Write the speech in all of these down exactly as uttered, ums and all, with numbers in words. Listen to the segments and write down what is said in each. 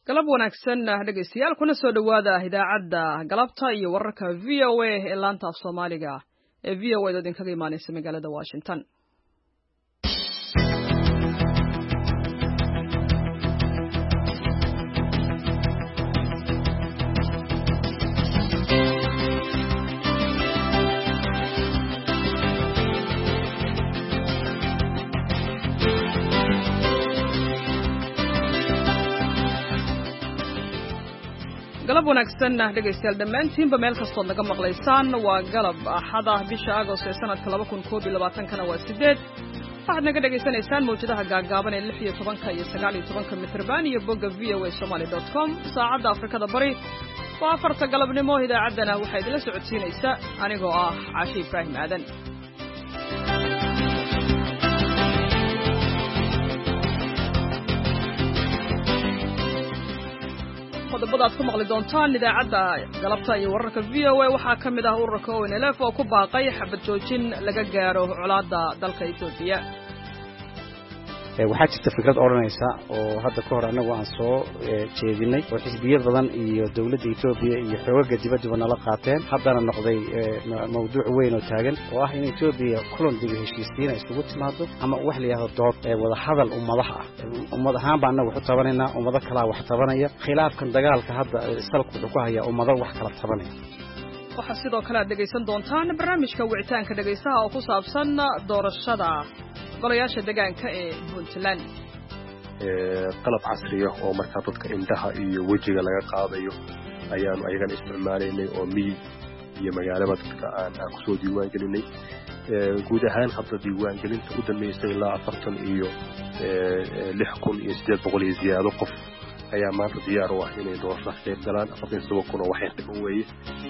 galab wanaagsan dhegeystayaal kuna soo dhawaada idaacadda galabta iyo wararka V O A ee laanta af Soomaaliga ee V O A dadin kaga imaanaysa magaalada Washington. galab wanaagsan dhegeystayaal dhammaantiinba meel kastoo naga maqlaysaan waa galab axada bisha Agosto ee sanadka laba kun iyo labaatan kana waa sideed waxaad naga dhageysanaysaan mawjadaha gaagaaban ee lix iyo toban iyo sagaal iyo toban mitirban iyo bogga v o a somali dot com saacadda Afrikada Bari waa afarta galabnimo idaacaddana waxay idila socodsiinaysaa anigoo ah Caashi Ibrahim Aadan. qodobada aad ku maqli doontaan idaacadda galabta iyo wararka V O A waxaa ka mid ah ururka O N L F oo ku baaqay xabad joojin laga gaaro colaadda dalka Itoobiya. waxaa jirta fikrad oranaysa oo hadda ka hor anagu aan soo jeedinay oo xisbiyad badan iyo dawladda Itoobiya iyo xoogagga dibadda nala qaateen haddana noqday mawduuc weyn oo taagan oo ah in Itoobiya kulan dib u heshiisiin isugu timaado ama wax la yiraahdo dood ee wada hadal ummadaha ah ummad ahaan baan anagu wax tabanayna ummada kala wax tabanaya khilaafkan dagaalka hadda salku wuxuu ku hayaa ummada wax kala tabanaya. waxaa sidoo kale aad dhegaysan doontaan barnaamijka wicitaanka dhegaystaha oo ku saabsan doorashada golayaasha deegaanka ee Puntland. qalab casri ah oo markaa dadka indhaha iyo wajiga laga qaadayo ayaanu ayagana isticmaalaynay oo miyi iyo magaalada dadka aan aan kusoo diiwaan gelinay guud ahaan hadda diiwaan gelinta u dambeysay ilaa afartan iyo lix kun iyo siddeed boqol iyo ziyaado qof ayaa maanta diyaar u ah inay doorashada qayb galaan afartan iyo toban kun oo waxay dhiman weeye.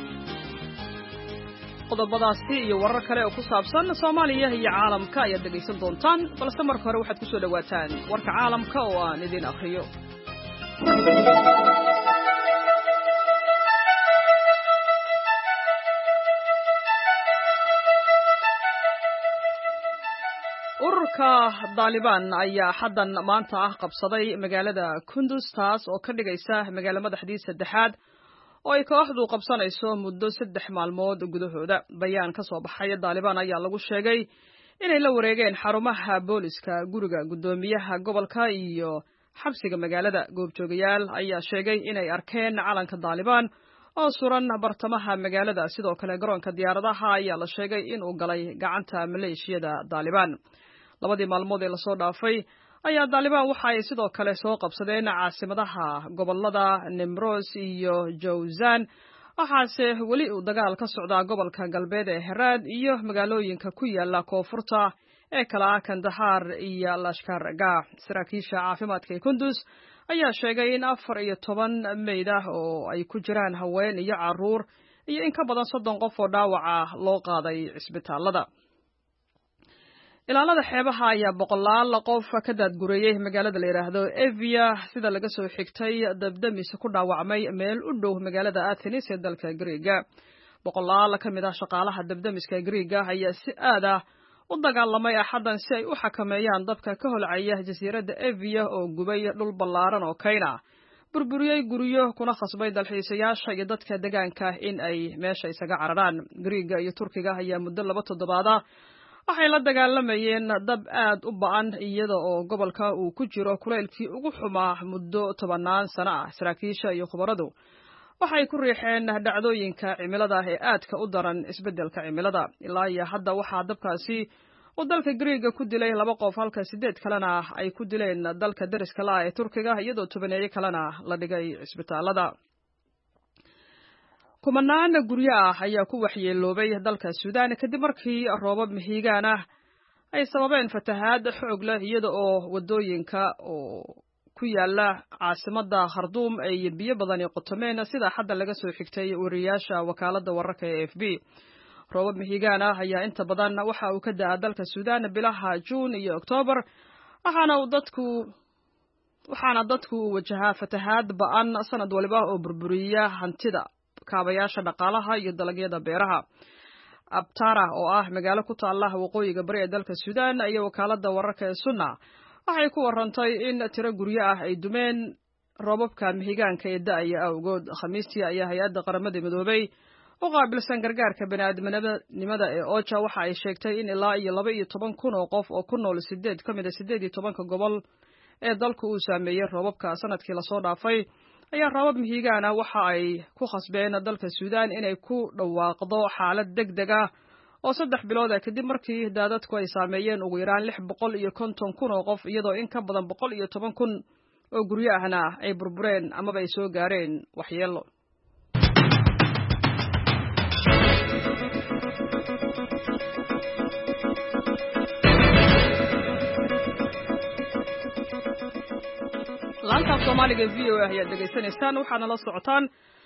qodobadaasi iyo warar kale oo ku saabsan Soomaaliya iyo caalamka ayaad dhegeysan doontaan balse marka hore waxaad ku soo dhawaataan warka caalamka oo aan idin akhriyo. ururka Taliban ayaa xaddan maanta ah qabsaday magaalada Kunduz taas oo ka dhigaysa magaalo madaxdii saddexaad oo ay kooxdu qabsanayso muddo saddex maalmood gudahooda. bayaan ka soo baxay Taliban ayaa lagu sheegay inay la wareegeen xarumaha booliska, guriga gudoomiyaha gobolka iyo xabsiga magaalada. goobjoogayaal ayaa sheegay inay arkeen calanka Taliban oo suran bartamaha magaalada. sidoo kale garoonka diyaaradaha ayaa la sheegay inuu galay gacanta maleeshiyada Taliban. labadii maalmood ee la soo dhaafay ayaa Taliban waxa ay sidoo kale soo qabsadeen caasimadaha gobolada Nimroz iyo Jowzan waxaase weli uu dagaal ka socdaa gobolka galbeed ee Herat iyo magaalooyinka ku yaala koonfurta ee kala ah Kandahar iyo Lashkar Gah. saraakiisha caafimaadka ee Kunduz ayaa sheegay in afar iyo toban meyd ah oo ay ku jiraan haween iyo carruur iyo in ka badan soddon qof oo dhaawac ah loo qaaday cisbitaalada. ilaalada xeebaha ayaa boqolaal qof ka daadgureeyay magaalada la yiraahdo Evia sida laga soo xigtay dabdamis ku dhaawacmay meel u dhow magaalada Athens ee dalka Greega. boqolaal ka mid ah shaqaalaha dabdamiska Greega ayaa si aad ah u dagaalamay axadan si ay u xakameeyaan dabka ka holcaya jasiiradda Evia oo gubay dhul ballaaran oo kayna burburiyay guryo kuna khasbay dalxiisayaasha iyo dadka deegaanka in ay meesha isaga cararaan. Greega iyo Turkiga ayaa muddo laba toddobaad waxay la dagaalamayeen dab aad u ba'an iyada oo gobolka uu ku jiro kuleylkii ugu xumaa muddo tobanaan sano ah. saraakiisha iyo khubaradu waxay ku riixeen dhacdooyinka cimilada ee aadka u daran isbeddelka cimilada. ilaa iyo hadda waxaa dabkaasi uu dalka Greega ku dilay laba qof halka sideed kalena ay ku dileen dalka dariska la ah ee Turkiga iyadoo tobaneeyo kalena la dhigay cisbitaalada. kumanaan guryo ah ayaa ku waxyeeloobay dalka Suudaan kadib markii roobab mihigaan ah ay sababeen fatahaad xoog leh iyada oo wadooyinka oo ku yaala caasimadda Khartoum ay biyo badan qotomeen sida hadda laga soo xigtay wariyaasha wakaaladda wararka ee A F P. roobab mihigaan ah ayaa inta badan waxa uu ka daa dalka Suudaan bilaha Juun iyo Oktoobar waxaana uu dadku waxaana dadku wajahaa fatahaad ba'an sanad waliba oo burburiya hantida kaabayaasha dhaqaalaha iyo dalagyada beeraha. Abtara oo ah magaalo ku taala waqooyiga bari ee dalka Suudaan iyo wakaaladda wararka ee Sunna waxay ku warantay in tiro guryo ah ay dumeen roobabka mihigaanka ee da'aya awgood. Khamiistii ayaa hay-adda qaramada midoobay u qaabilsan gargaarka bini'aadminimada ee OCHA waxa ay sheegtay in ilaa iyo laba iyo toban kun oo qof oo ku nool sideed ka mid a sideed iyo tobanka gobol ee dalku uu saameeyey roobabka sanadkii lasoo dhaafay ayaa roobab mihigaan ah waxa ay ku khasbeen dalka Suudaan inay ku dhawaaqdo xaalad degdeg ah oo saddex bilood ah kadib markii daadadku ay saameeyeen ugu yaraan lix boqol iyo konton kun oo qof iyadoo in ka badan boqol iyo toban kun oo guryo ahna ay burbureen amaba ay soo gaareen waxyeello. laanta Soomaaliga V O A ayaa dhageysanaysaan waxaana la socotaan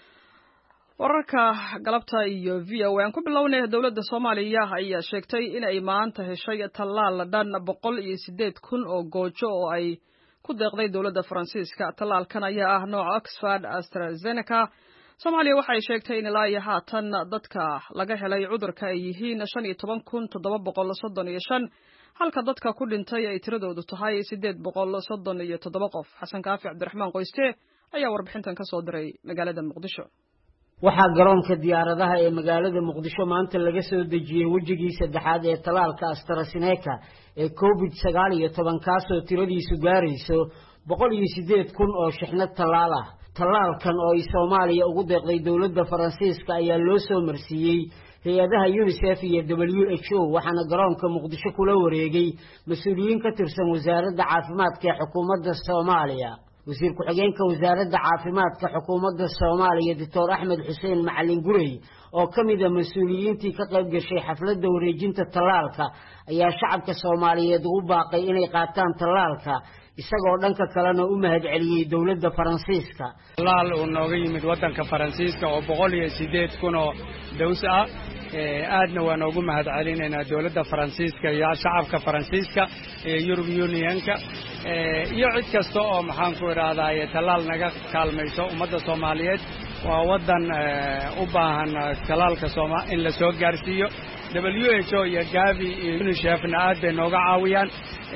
wararka galabta iyo V O A. aan ku bilownay dawladda Soomaaliya ayaa sheegtay in ay maanta heshay tallaal dhan boqol iyo sideed kun oo goojo oo ay ku deeqday dawladda Faransiiska. Tallaalkan ayaa ah nooca Oxford AstraZeneca. Soomaaliya waxay sheegtay in ilaa iyo haatan dadka laga helay cudurka ay yihiin shan iyo toban kun toddoba boqol soddon iyo shan halka dadka ku dhintay ay tiradoodu tahay sideed boqol soddon iyo toddoba qof. Xasan Kaafi Cabdiraxmaan Qoyste ayaa warbixintan ka soo diray magaalada Muqdisho. waxaa garoonka diyaaradaha ee magaalada Muqdisho maanta laga soo dejiyay wajigii saddexaad ee talaalka AstraZeneca ee COVID sagaal iyo toban kaasoo tiradiisu gaarayso boqol iyo sideed kun oo shixnad talaal ah. talaalkan oo ay Soomaaliya ugu deeqday dawladda Faransiiska ayaa loo soo marsiiyay hay'adaha UNICEF iyo W H O waxaana garoonka Muqdisho kula wareegay mas'uuliyiin ka tirsan wasaaradda caafimaadka ee xukuumadda Soomaaliya. wasiir ku-xigeenka wasaaradda caafimaadka xukuumadda Soomaaliya Doctor Axmed Xuseen Macalin Gurey oo kamid ah mas'uuliyiintii ka qayb gashay xafladda wareejinta talaalka ayaa shacabka Soomaaliyeed ugu baaqay inay qaataan talaalka isagoo dhanka kalena u mahadceliyay dawladda Faransiiska. talaal uu nooga yimid waddanka Faransiiska oo boqol iyo sideed kun oo dows ah aadna waan ugu mahadcelinaynaa dawladda Faransiiska iyo shacabka Faransiiska ee European Unionka iyo cid kasta oo maxaan ku iraahdaa talaal naga kaalmayso ummadda Soomaaliyeed. waa waddan u baahan talaalka Soomaaliya in la soo gaarsiiyo. W H O iyo Gavi iyo UNICEF-na aad bay nooga caawiyaan.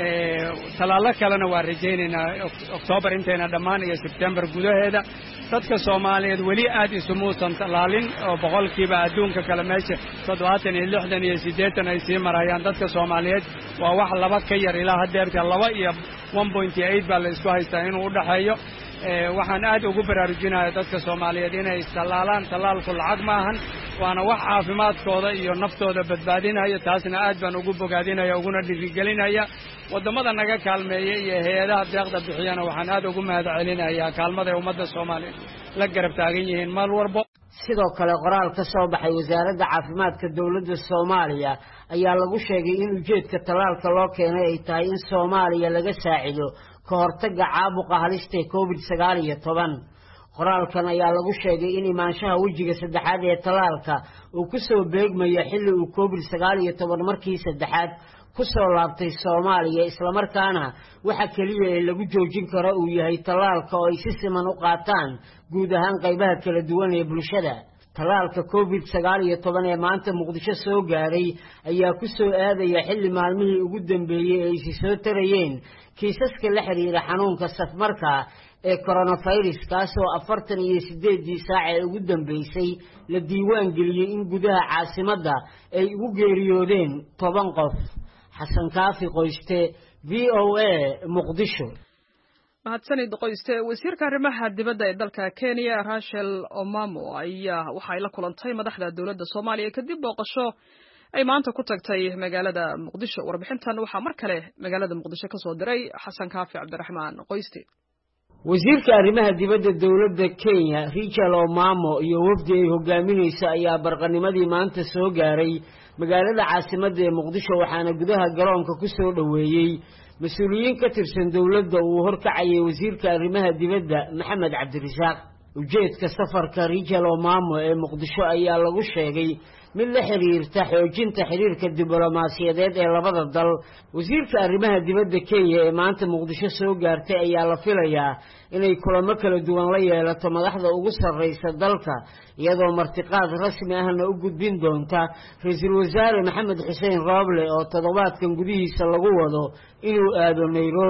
talaalo kalena waa rajaynaynaa October intayna dhammaan iyo September gudaheeda. dadka Soomaaliyeed weli aad isumuusan talaalin oo boqolkiiba adduunka kala meesha toddobaatan iyo lixdan iyo siddeetan ay sii marayaan. dadka Soomaaliyeed waa wax laba ka yar ilaa haddeerta laba iyo one point eight baa la isku haystaa inuu u dhaxeeyo. waxaan aad ugu baraarujinayaa dadka Soomaaliyeed inay talaalaan. talaalku lacag maahan, waana wax caafimaadkooda iyo naftooda badbaadinaya. taasna aad baan ugu bogaadinaya uguna dhiirigelinaya. wadamada naga kaalmeeyay iyo hay'adaha deeqda bixiyana waxaan aad ugu mahadcelinayaa kaalmada ummadda Soomaaliyeed la garab taagan yihiin mar walba. sidoo kale qoraal ka soo baxay wasaaradda caafimaadka dawladda Soomaaliya ayaa lagu sheegay in ujeedka talaalka loo keenay ay tahay in Soomaaliya laga saacido ka hortagga caabuqa halista ee COVID sagaal iyo toban. qoraalkan ayaa lagu sheegay in imaanshaha wajiga saddexaad ee talaalka uu ku soo beegmayo xilli uu COVID sagaal iyo toban markii saddexaad ku soo laabtay Soomaaliya isla markaana waxa kaliya ee lagu joojin karo uu yahay talaalka oo ay si siman u qaataan guud ahaan qaybaha kala duwan ee bulshada. talaalka COVID sagaal iyo toban ee maanta Muqdisho soo gaaray ayaa ku soo aadaya xilli maalmihii ugu dambeeyay ay si soo tarayeen kiisaska la xiriira xanuunka safmarka ee coronavirus kaasoo afartan iyo sideed saac ee ugu dambeysay la diiwaan geliyay in gudaha caasimadda ay ugu geeriyoodeen toban qof. Xasan Kaafi Qoyste, V O A, Muqdisho. mahadsanid Qoyste. wasiirka arrimaha dibadda ee dalka Kenya Rachel Omamo ayaa waxay la kulantay madaxda dawladda Soomaaliya kadib booqasho ay maanta ku tagtay magaalada Muqdisho. warbixintan waxaa mar kale magaalada Muqdisho ka soo diray Xasan Kaafi Cabdiraxmaan Qoyste. wasiirka arrimaha dibadda dawladda Kenya Rachel Omamo iyo wafdi ay hogaaminaysa ayaa barqanimadii maanta soo gaaray magaalada caasimadda ee Muqdisho waxaana gudaha garoonka ku soo dhaweeyay mas'uuliyiin ka tirsan dawladda uu horkacayay wasiirka arrimaha dibadda Maxamed Cabdirasaaq. ujeedka safarka Rachel Omamo ee Muqdisho ayaa lagu sheegay mid la xiriirta xoojinta xiriirka diblomaasiyadeed ee labada dal. wasiirka arrimaha dibadda Kenya ee maanta Muqdisho soo gaartay ayaa la filayaa inay kulamo kala duwan la yeelato madaxda ugu sarreysa dalka iyadoo martiqaad rasmi ahna u gudbin doonta ra'iisul wasaare Maxamed Xuseen Roble oo toddobaadkan gudihiisa lagu wado inuu aado Nairobi.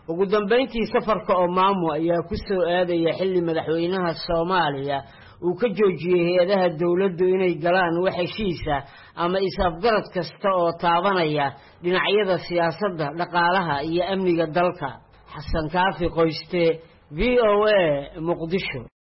ugu dambeyntii safarka Omamo ayaa ku soo aadaya xilli madaxweynaha Soomaaliya uu ka joojiyay hay'adaha dawladdu inay galaan wax heshiisa ama isafgarad kasta oo taabanaya dhinacyada siyaasadda, dhaqaalaha iyo amniga dalka. Xasan Kaafi Qoyste, V O A, Muqdisho.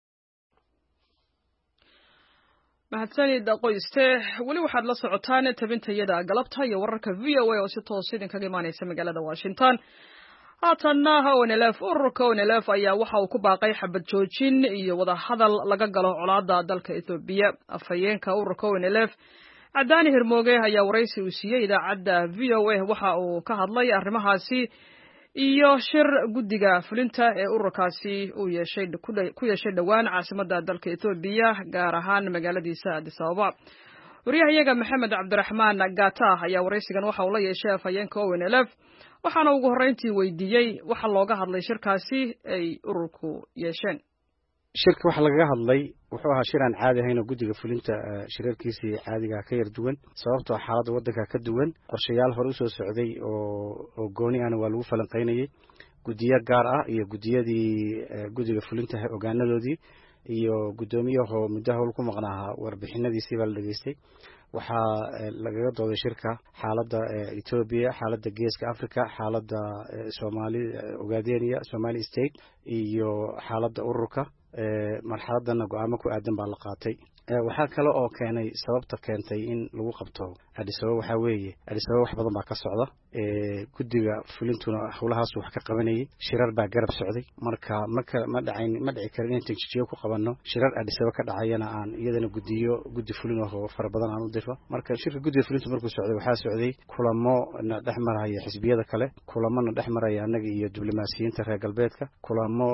mahadsanid Qoyste, wali waxaad la socotaan tabintayada galabta iyo wararka V O A oo si toos idin kaga imaanaysa magaalada Washington. haatanna Onelef ururka Onelef ayaa waxa uu ku baaqay xabad joojin iyo wada hadal laga galo colaadda dalka Ethiopia. afhayeenka ururka Onelef Cadaani Hirmooge ayaa waraysi u siiyay idaacadda V O A waxa uu ka hadlay arrimahaasi iyo shir guddiga fulinta ee ururkaasi uu yeeshay ku yeeshay dhawaan caasimadda dalka Ethiopia gaar ahaan magaaladiisa Addis Ababa. wariyahayaga Maxamed Cabdiraxmaan Gata ayaa waraysigan waxa uu la yeeshay afhayeenka Onelef waxaana ugu horreyntii weydiiyey waxa looga hadlay shirkaasi ay ururku yeesheen. shirka waxa laga hadlay wuxuu ahaa shir aan caadi ahayn oo guddiga fulinta shirarkiisii caadiga ka yar duwan sababtoo xaaladda waddanka ka duwan qorshayaal hore u soo socday oo oo gooni ahna waa lagu falanqaynayay guddiyo gaar ah iyo guddiyadii guddiga fulinta ogaanadoodii iyo gudoomiyahoo muddo hawl ku maqnaa warbixinadiisii baa la dhageystay waxaa lagaga dooday shirka xaaladda Ethiopia xaaladda geeska Afrika xaaladda Soomaali Ogaadeniya Somali State iyo xaaladda ururka marxaladana go'aamo ku aadan baa la qaatay waxaa kale oo keenay sababta keentay in lagu qabto Addis Ababa waxa weeye Addis Ababa wax badan baa ka socda ee guddiga fulintuna howlahaas wax ka qabanayay shirar baa garab socday marka ma dhacayn ma dhici karin in tijiyo ku qabanno shirar Addis Ababa ka dhacayana aan iyadana guddiyo guddi fulin oo fara badan aan u dirfo marka shirka guddiga fulintu markuu socday waxaa socday kulamo dhexmaraya xisbiyada kale kulamana dhexmaraya anaga iyo diblomaasiyiinta reer galbeedka kulamo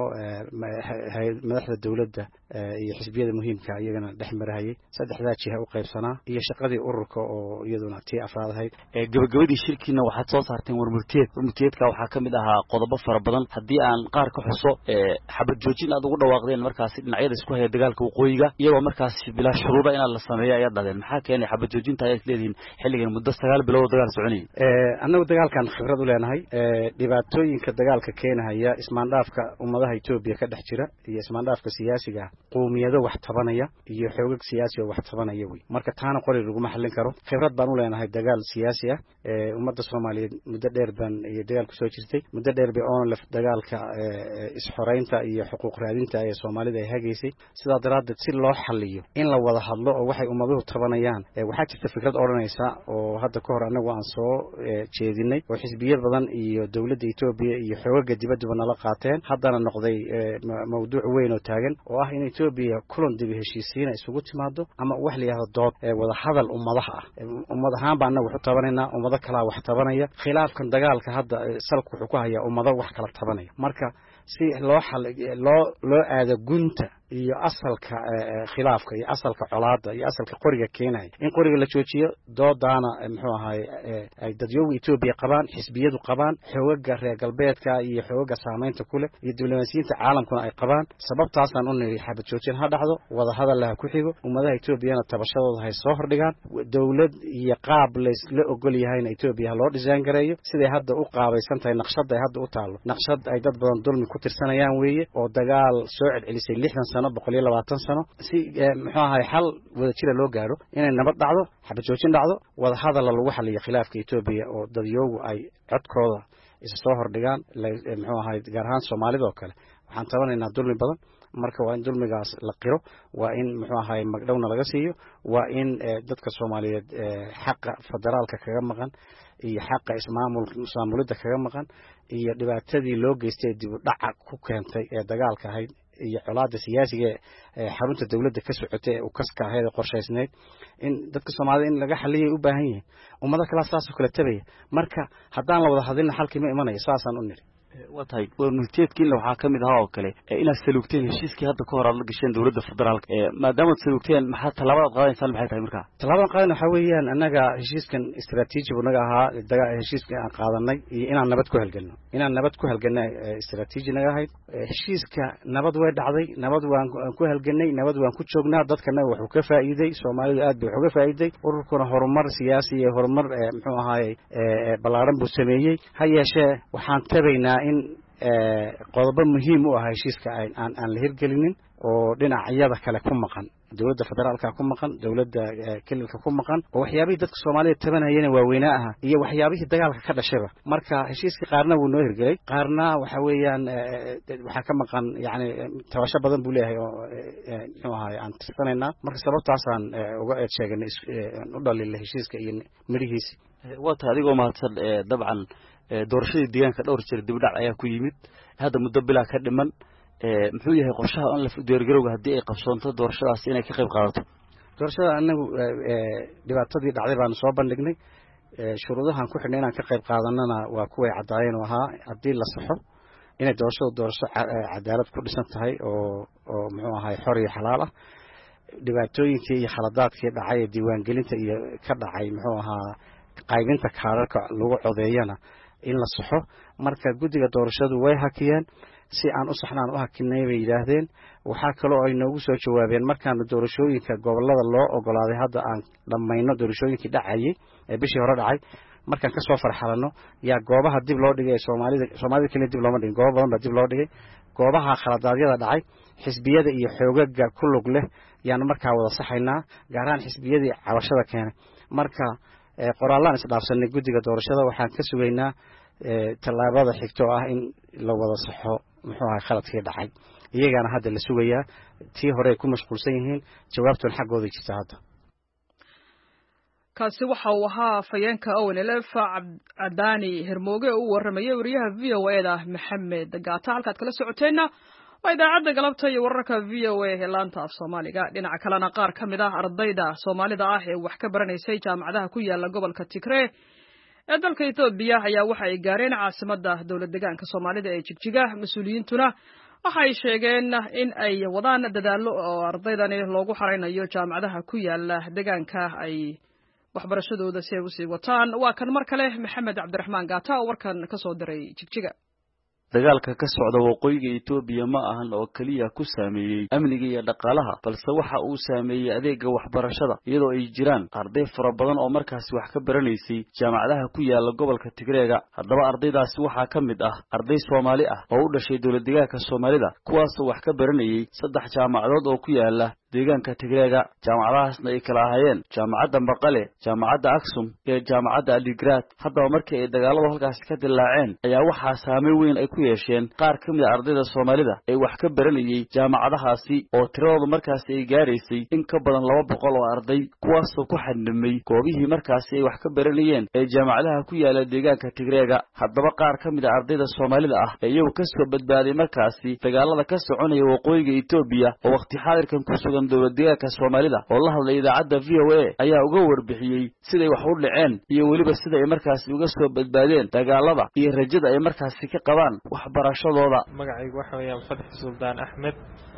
madaxda dawladda iyo xisbiyada muhiimka iyagana dhexmarayay saddexdaa jiha u qaybsanaa iyo shaqadii ururka oo iyaduna tii afraad ahayd ee gabagabadii shirkiina waxaad soo saarteen warmurtiyeed warmurtiyeedka waxaa ka mid ahaa qodobo fara badan haddii aan qaar ka xuso ee xabad joojin aad ugu dhawaaqdeen markaasi dhinacyada isku haya dagaalka waqooyiga iyagoo markaasi bilaa shuruuda inaad la sameeyo ayaad dhadeen maxaa keenay xabad joojinta ayaad leedihiin xilligan muddo sagaal bilood dagaal soconayay ee annagu dagaalkan khibrad u leenahay ee dhibaatooyinka dagaalka keenaya ismaandhaafka ummadaha Ethiopia ka dhex jira iyo ismaandhaafka siyaasiga qoomiyado wax tabanaya iyo xoogag siyaasi oo wax tabanaya way marka taana qori lagu maxallin karo khibrad baan u leenahay dagaal siyaasi ah ee ummadda Soomaaliyeed muddo dheer baan iyo dagaal ku soo jirtay muddo dheer bay oo laf dagaalka isxoreynta iyo xuquuq raadinta ee Soomaalida ay hageysay sida daraaddeed si loo xalliyo in la wada hadlo oo waxay ummaduhu tabanayaan waxaa jirta fikrad oranaysa oo hadda ka hor anagu aan soo jeedinay oo xisbiyad badan iyo dawladda Ethiopia iyo xoogagga dibadda nala qaateen haddana noqday mawduuc weyn oo taagan oo ah in Ethiopia kulan dib heshiisiin isugu timaado ama wax la yiraahdo dood wada hadal ummadaha ah ummad ahaan baan anagu wax tabanayna ummado kala wax tabanaya khilaafkan dagaalka hadda salku wuxuu ku hayaa ummado wax kala tabanaya marka si loo xal loo loo aado gunta iyo asalka khilaafka iyo asalka colaadda iyo asalka qoriga keenay in qoriga la joojiyo doodana muxuu ahaay ay dadyoga Ethiopia qabaan xisbiyadu qabaan xoogagga reer galbeedka iyo xoogagga saameynta kule iyo diblomaasiyiinta caalamkuna ay qabaan sababtaasaan u niri xabad joojin ha dhacdo wada hadal la ku xigo ummadaha Ethiopiyana tabashadooda hay soo hordhigaan dawlad iyo qaab la ogol yahay in Ethiopia loo design gareeyo siday hadda u qaabaysan tahay naqshad ay hadda u taalo naqshad ay dad badan dulmi ku tirsanayaan weeye oo dagaal soo celcelisay lixdan sano boqol iyo labaatan sano si muxuu ahaay xal wada jira loo gaaro inay nabad dhacdo xabad joojin dhacdo wada hadal lagu xalliyo khilaafka Ethiopia oo dadyogu ay codkooda is soo hordhigaan muxuu ahaay gaar ahaan Soomaalida oo kale waxaan tabanaynaa dulmi badan marka waa in dulmigaas la qiro waa in muxuu ahaay magdhowna laga siiyo waa in dadka Soomaaliyeed xaqa federaalka kaga maqan iyo xaqa ismaamul maamulida kaga maqan iyo dhibaatadii loo geystay dib u dhac ku keentay ee dagaalka ahayd iyo colaadda siyaasiga ee xarunta dawladda ka socotay ee u kaska ahayd qorshaysneed in dadka Soomaalida in laga xalliyo u baahan yahay ummada kala saas oo kala tabaya marka haddaan la wada hadlin xalkii ma imanayo saasaan u niri watahay warmurtiyeedkiina waxaa ka mid ahaa oo kale inaad saluugteen heshiiskii hadda ka hor aad la gasheen dawladda federaalka maadaama aad saluugteen maxaa tallaabada qaadaysaan maxay tahay markaa tallaabada qaadana waxa weeyaan annaga heshiiskan istiraatiiji buu naga ahaa heshiiska aan qaadanay iyo inaan nabad ku halgelno inaan nabad ku halgelno istiraatiiji naga ahayd heshiiska nabad way dhacday nabad waan ku halgelnay nabad waan ku joognaa dadkana wuxuu ka faa'iiday Soomaalidu aad bay uga faa'iiday ururkuna horumar siyaasi iyo horumar muxuu ahaayay balaaran buu sameeyay ha yeeshee waxaan tabaynaa in qodobo muhiim u ah heshiiska aan aan la hirgelinin oo dhinacyada kale ku maqan dawladda federaalka ku maqan dawladda kililka ku maqan oo waxyaabihii dadka Soomaaliyeed tabanayeen waaweynaa ah iyo waxyaabihii dagaalka ka dhashayba marka heshiiska qaarna wuu noo hirgelay qaarna waxa weeyaan waxa ka maqan yaani tabasho badan buu leeyahay oo muxuu ahaay aan tirsanayna marka sababtaas aan uga sheegnay u dhalin heshiiska iyo midhigiisa wata adigoo mahadsan dabcan doorashadii deegaanka dhowr jeer dib dhac ayaa ku yimid hadda muddo bilaa ka dhiman muxuu yahay qorshaha aan la diyaargarowga hadii ay qabsoonto doorashadaas inay ka qayb qaadato doorashada anagu dhibaatadii dhacday baan soo bandhignay shuruudahan ku xidhnay inaan ka qayb qaadanana waa kuway cadaayeen oo ahaa hadii la saxo inay doorashadu doorasho cadaalad ku dhisan tahay oo oo muxuu ahaay xor iyo xalaal ah dhibaatooyinkii iyo khaladaadkii dhacay diiwaangelinta iyo ka dhacay muxuu ahaa qaybinta kaararka lagu codeeyana in la saxo marka guddiga doorashadu way hakiyeen si aan u saxnaan u hakinay bay yiraahdeen waxa kale oo ay noogu soo jawaabeen markaan doorashooyinka gobolada loo ogolaaday hadda aan dhamayno doorashooyinkii dhacayay ee bishii hore dhacay markaan ka soo farxalano yaa goobaha dib loo dhigay Soomaalida Soomaalida kaliya dib looma dhigin goobo badan baa dib loo dhigay goobaha khaladaadyada dhacay xisbiyada iyo xoogaga ku lug leh yaan markaa wada saxaynaa gaar ahaan xisbiyadii cabashada keenay marka qoraallaan isdhaafsanay guddiga doorashada waxaan ka sugaynaa tallaabada xigto ah in la wada saxo muxuu ahay khaladkii dhacay iyagana hadda la sugayaa tii hore ku mashquulsan yihiin jawaabtan xaqooda jirta hadda kaasi waxa uu ahaa fayeenka O N L F Cabdaani Hermooge oo warramay wariyaha V O A da Maxamed Gaata halkaad kala socoteena waa idaacadda galabta iyo wararka V O A ee laanta af Soomaaliga dhinaca kalena qaar ka mid ah ardayda Soomaalida ah ee wax ka baranaysay jaamacadaha ku yaala gobolka Tigray ee dalka Itoobiya ayaa waxa ay gaareen caasimadda dawlad deegaanka Soomaalida ee Jigjiga mas'uuliyiintuna waxa ay sheegeen in ay wadaan dadaallo oo ardaydani loogu xareynayo jaamacadaha ku yaala deegaanka ay waxbarashadooda si ay u sii wataan waa kan mar kale Maxamed Cabdiraxmaan Gaata oo warkan ka soo diray Jigjiga dagaalka ka socda waqooyiga Itoobiya ma ahan oo kaliya ku saameeyay amniga iyo dhaqaalaha balse waxa uu saameeyay adeega waxbarashada iyadoo ay jiraan arday fara badan oo markaas wax ka baranaysay jaamacadaha ku yaala gobolka Tigreega haddaba ardaydaasi waxa ka mid ah arday Soomaali ah oo u dhashay dawlad deegaanka Soomaalida kuwaas oo wax ka baranayay saddex jaamacadood oo ku yaala deegaanka Tigreega jaamacadahaasna ay kala ahaayeen jaamacadda Maqale jaamacadda Aksum iyo jaamacadda Adigrat haddaba markii ay dagaalada halkaas ka dilaaceen ayaa waxa saameyn weyn ay ku yeesheen qaar ka mid ah ardayda Soomaalida ee wax ka baranayay jaamacadahaasi oo tiradoodu markaas ay gaaraysay in ka badan laba boqol oo arday kuwaas oo ku xadnimay goobihii markaas ay wax ka baranayeen ee jaamacadaha ku yaala deegaanka Tigreega haddaba qaar ka mid ah ardayda Soomaalida ah ee iyagu ka soo badbaaday markaasi dagaalada ka soconaya waqooyiga Itoobiya oo waqti xaadirkan ku sugan dawlad deegaanka Soomaalida oo la hadlay idaacadda V O A ayaa uga warbixiyay siday wax u dhaceen iyo waliba sida ay markaas uga soo badbaadeen dagaalada iyo rajada ay markaas ka qabaan waxbarashadooda magacaygu waxa weeyaan Fadx Suldaan Axmed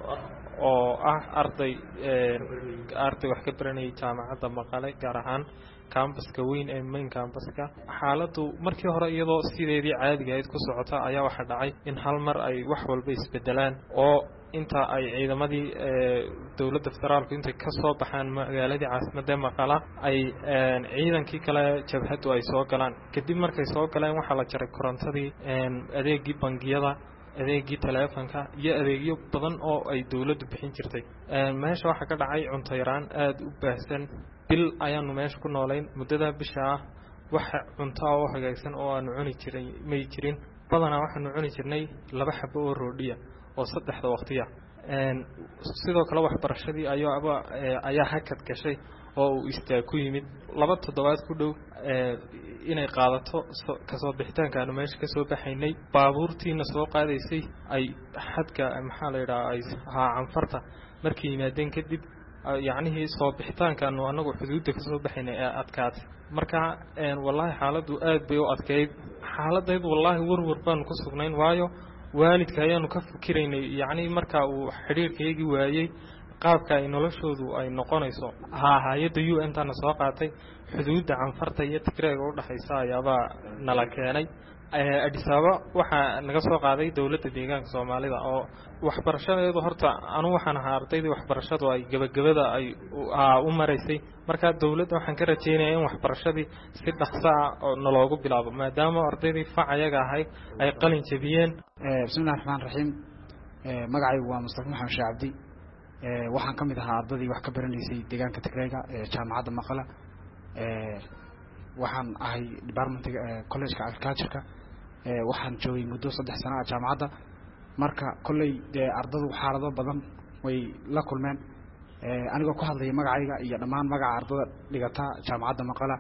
oo ah arday ee arday wax ka baranay jaamacadda Maqale gaar ahaan campuska weyn ee main campuska xaaladu markii hore iyadoo sideedii caadiga ahayd ku socota ayaa waxa dhacay in hal mar ay wax walba isbedelaan oo inta ay ciidamadii dawladda federaalku intay ka soo baxaan magaaladii caasimadda Maqala ay ciidankii kale jabhadu ay soo galaan kadib markay soo galeen waxa la jaray korontadii adeegii bangiyada adeegii teleefanka iyo adeegyo badan oo ay dawladdu bixin jirtay meesha waxa ka dhacay cunto yaraan aad u baahsan bil ayaanu meesha ku noolayn muddada bisha ah waxa cunto oo hagaagsan oo aanu cuni jiray may jirin badanaa waxaanu cuni jirnay laba xabo oo roodhiya oo saddexda waqtiya een sidoo kale waxbarashadii ayaa aba ayaa hakad gashay oo uu istaag ku yimid laba toddobaad ku dhow ee inay qaadato ka soo bixitaanka aanu meesha ka soo baxaynay baabuurtiina soo qaadaysay ay xadka maxaa la yiraahdaa ay ha canfarta markii yimaadeen kadib yacni soo bixitaanka aanu anagu xuduudda ka soo baxaynay ee adkaatay marka een wallahi xaaladdu aad bay u adkeyd xaaladaydu wallahi warwar baan ku sugnayn waayo waalidka ayaanu ka fikiraynay yacni marka uu xiriirkeygii waayay qaabka ay noloshoodu ay noqonayso ha hay'adda U N tana soo qaatay xuduudda canfarta iyo Tigreega u dhaxaysa ayaaba nala keenay Addis Ababa waxaa naga soo qaaday dawladda deegaanka Soomaalida oo waxbarashadeedu horta anu waxaan ahaa ardaydii waxbarashadu ay gabagabada ay u mareysay marka dawladda waxaan ka rajeynayaa in waxbarashadii si dhaqso ah oo naloogu bilaabo maadaama ardaydii facayaga ahay ay qalin jabiyeen. Bismillahir Rahmaanir Rahiim. Magacaygu waa Mustafa Maxamed Shaabdi. Waxaan ka mid ahaa ardaydii wax ka baranaysay deegaanka Tigreega ee jaamacadda Maqala. waxaan ahay department college ka agriculture waxaan joogay muddo saddex sano ah jaamacadda marka kulay ardadu xaalado badan way la kulmeen anigoo ku hadlay magacayga iyo dhammaan magaca ardada dhigata jaamacadda Maqala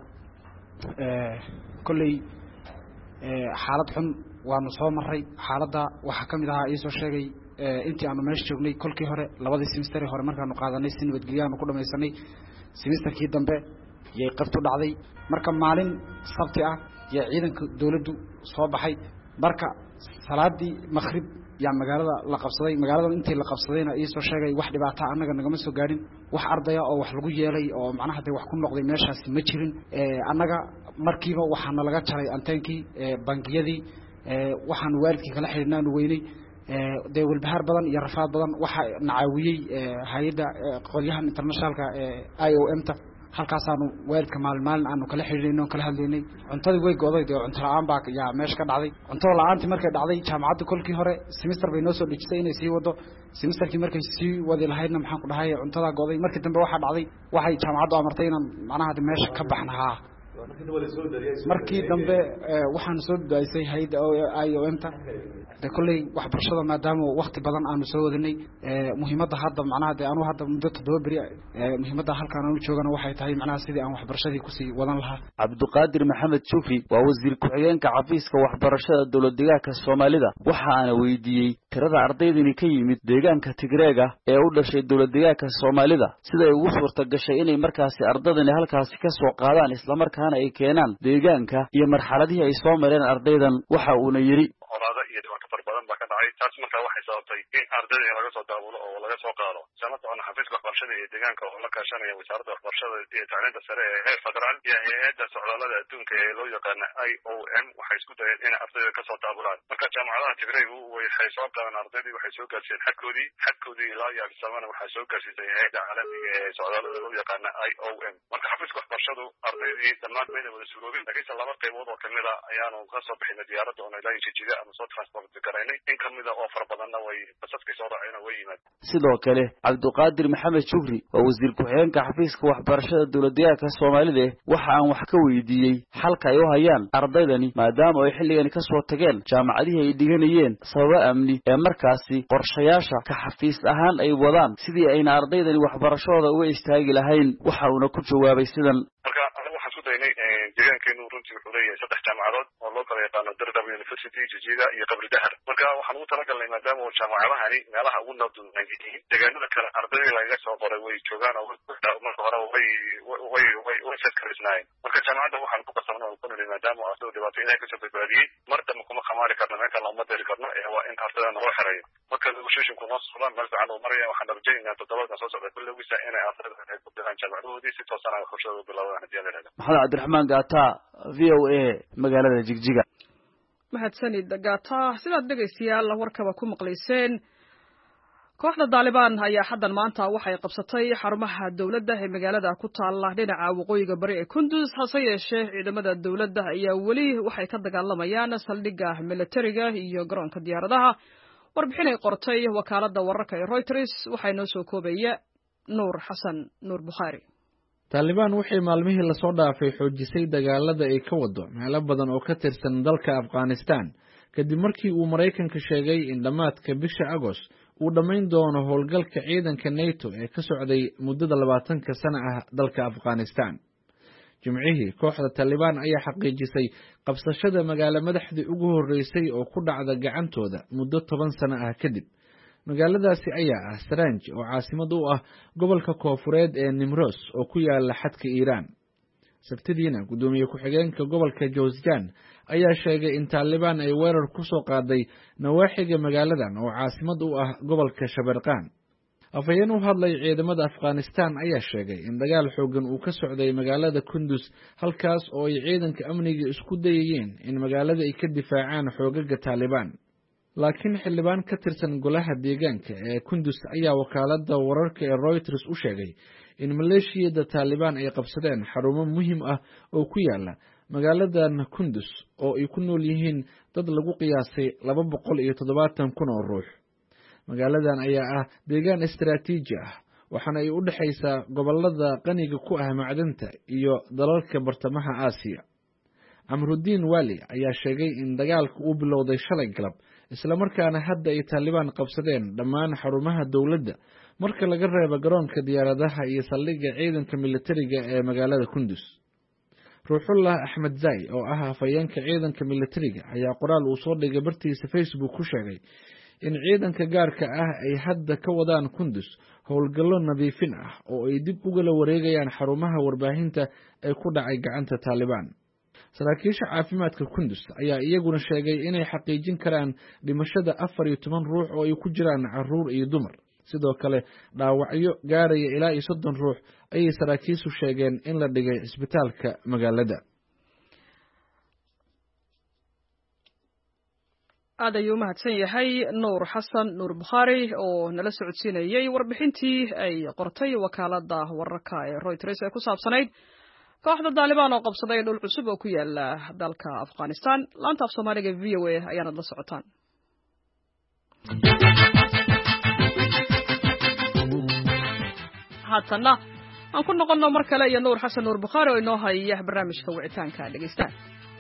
kulay xaalad xun waanu soo maray xaaladda waxa kamid ah ay soo sheegay intii aanu meesha joognay kulkii hore labadii semester hore markaanu qaadanay si nabadgelyo ku dhamaysanay semesterkii dambe yay qabto dhacday marka maalin sabti ah ya ciidanka dawladdu soo baxay marka salaadii maghrib ya magaalada la qabsaday magaalada intii la qabsadayna ay soo sheegay wax dhibaato anaga nagama soo gaarin wax ardaya oo wax lagu yeelay oo macnaha de wax ku noqday meeshaas ma jirin ee anaga markiiba waxaana laga jaray anteenkii bangiyadii waxaan waalidkii kala xiriirnaan weynay de walbahaar badan iyo rafaad badan waxa nacaawiyay hay'adda qolyahan internationalka I O M ta halkaasaanu waalidka maalin maalin aanu kala xiriirnay kala hadlaynay cuntadii way go'day oo cunto la'aan baa yaa meesha ka dhacday cunto la'aantii markay dhacday jaamacadda kulkii hore semester bay noo soo dhijisay inay sii wado semesterkii markay sii wadi lahaydna maxaan ku dhahay cuntada go'day markii dambe waxa dhacday waxay jaamacaddu amartay inaan macnaha meesha ka baxnaha markii dambe waxaan soo daysay hay'adda I O M ta de kulay waxbarashada maadaama waqti badan aanu soo wadanay muhiimadda hadda macnaha de aanu hadda muddo toddoba bari muhiimadda halkaan aanu joogana waxay tahay macnaha sidii aan waxbarashadii ku sii wadan lahaa. Cabduqaadir Maxamed Shufi waa wasiir ku-xigeenka xafiiska waxbarashada dawlad deegaanka Soomaalida waxa aan weydiiyay tirada ardaydii ka yimid deegaanka Tigreega ee u dhashay dawlad deegaanka Soomaalida sida ay ugu suurta gashay inay markaasi ardadani halkaasi ka soo qaadaan isla markaana ay keenaan deegaanka iyo marxaladii ay soo mareen ardaydan waxa uu yiri taas markaa waxay sababtay in ardayda laga soo daabulo oo laga soo qaado sanadka aan xafiiska waxbarashada ee deegaanka oo la kaashanaya wasaaradda waxbarashada iyo tacliinta sare ee heer federaal iyo hay'adda socdaalada adduunka ee loo yaqaan I O M waxay isku dayeen in ardayda ka soo daabulaan marka jaamacadaha Tigreegu waxay soo qaadeen ardaydii waxay soo gaarsiiyeen xadkoodii xadkoodii ilaa iyo Addis waxay soo gaarsiisay hay'adda caalamiga ee socdaalada loo yaqaan I O M marka xafiiska waxbarashadu ardaydii dhammaan meena wada suroobin laakiin laba qaybood oo kamid ah ayaanu ka soo bixinay diyaaradda oo ilaa jijiga ama soo transport gareynay in kamid ah oo farabadanna way basaska soo raacayna way yimaad sidoo kale Cabduqaadir Maxamed Shukri oo wasiir ku-xigeenka xafiiska waxbarashada dawlad deegaanka Soomaalida waxa aan wax ka weydiiyay halka ay u hayaan ardaydani maadaama ay xilligan ka soo tageen jaamacadihii ay dhiganayeen sabab amni ee markaasi qorshayaasha ka xafiis ahaan ay wadaan sidii ayna ardaydani waxbarashadooda uga istaagi lahayn waxa uu ku jawaabay sidan marka anigu waxaan ku daynay deegaankeenu runtii wuxuu leeyahay saddex jaamacadood oo loo kala yaqaano Dardab University Jijiga iyo Qabri Dahar marka waxaan ugu talagalnay maadaama jaamacadahani meelaha ugu nabdoon yihiin deegaanada kale ardayda laga soo qoray way joogaan oo marka hore way way way way sadkarisnaayeen marka jaamacadda waxaan ku qasabnay oo kunay maadaama ardaydu dhibaato inay ka soo badbaadiyeen marta ma kuma khamaari karno meesha la ma dari karno ee waa in ardayda loo xirayo marka negotiation-ku noo socdaan meel fiican oo maraya waxaan rajaynayaa toddobaadka soo socda kulli wisa inay ardayda ay ku diraan jaamacadoodii si toosan ay waxbarashada u bilaabaan haddii la yiraahdo. Maxamed Cabdiraxmaan Gaata V O A magaalada Jigjiga. mahadsanid Gaata sidaad dhageystayaal warkaba ku maqleyseen kooxda Taliban ayaa xadan maanta waxay qabsatay xarumaha dawladda ee magaalada ku taala dhinaca waqooyiga bari ee Kunduz hase yeeshee ciidamada dawladda ayaa wali waxay ka dagaalamayaan saldhigga militariga iyo garoonka diyaaradaha warbixin ay qortay wakaaladda wararka ee Reuters waxay noo soo koobaya Nuur Xasan Nuur Bukhari. Taliban waxay maalmihii la soo dhaafay xoojisay dagaalada ay ka wado meelo badan oo ka tirsan dalka Afghanistan kadib markii uu Mareykanka sheegay in dhamaadka bisha Agost uu dhamayn doono howlgalka ciidanka NATO ee ka socday muddada labaatanka sano ah dalka Afghanistan. Jimcihii kooxda Taliban ayaa xaqiijisay qabsashada magaalo madaxdii ugu horeysay oo ku dhacda gacantooda muddo toban sano ah kadib. magaaladaasi ayaa ah Saranj oo caasimad u ah gobolka Koofureed ee Nimros oo ku yaala xadka Iiraan. Sabtidiina gudoomiye ku-xigeenka gobolka Jowzjan ayaa sheegay in Taliban ay weerar ku soo qaaday nawaaxiga magaaladan oo caasimad u ah gobolka Shabeerqaan. afhayeen u hadlay ciidamada afghanistan ayaa sheegay in dagaal xoogan uu ka socday magaalada kundus halkaas oo ay ciidanka amniga isku dayayeen in magaalada ay ka difaacaan xoogaga taalibaan laakiin xildhibaan ka tirsan golaha deegaanka ee kundus ayaa wakaalada wararka ee Reuters u sheegay in maleeshiyada taalibaan ay qabsadeen xarumo muhiim ah oo ku yaala magaaladan kundus oo ay ku nool yihiin dad lagu qiyaasay laba boqol iyo toddobaatan kun oo ruux magaaladan ayaa ah deegaan istiraatiiji ah waxaana ay u dhaxaysaa gobolada qaniga ku ah macdanta iyo dalalka bartamaha Aasiya Amruddin Wali ayaa sheegay in dagaalku uu bilowday shalay galab isla markaana hadda ay taalibaan qabsadeen dhammaan xarumaha dawladda marka laga reebo garoonka diyaaradaha iyo saldhigga ciidanka militariga ee magaalada kundus Ruuxullah Ahmed Zay oo ah afhayeenka ciidanka militariga ayaa qoraal uu soo dhigay bartiisa Facebook ku sheegay in ciidanka gaarka ah ay hadda ka wadaan kundus howlgallo nadiifin ah oo ay dib uga la wareegayaan xarumaha warbaahinta ee ku dhacay gacanta taalibaan saraakiisha caafimaadka kundus ayaa iyaguna sheegay inay xaqiijin karaan dhimashada afar iyo toban ruux oo ay ku jiraan caruur iyo dumar sidoo kale dhaawacyo gaaraya ilaa iyo soddon ruux ayay saraakiishu sheegeen in la dhigay isbitaalka magaalada aad ayuu mahadsan yahay nuur xasan nuur bukhaari oo nala socodsiinayay warbixintii ay qortay wakaalada wararka ee Reuters ee ku saabsanayd kooxda Taliban oo qabsaday dhul cusub oo ku yaala dalka Afghanistan laanta af Soomaaliga V O A ayaana la socotaan haatana aan ku noqono mar kale iyo nuur xasan nuur bukhaari oo inoo haya barnaamijka wicitaanka dhageystayaal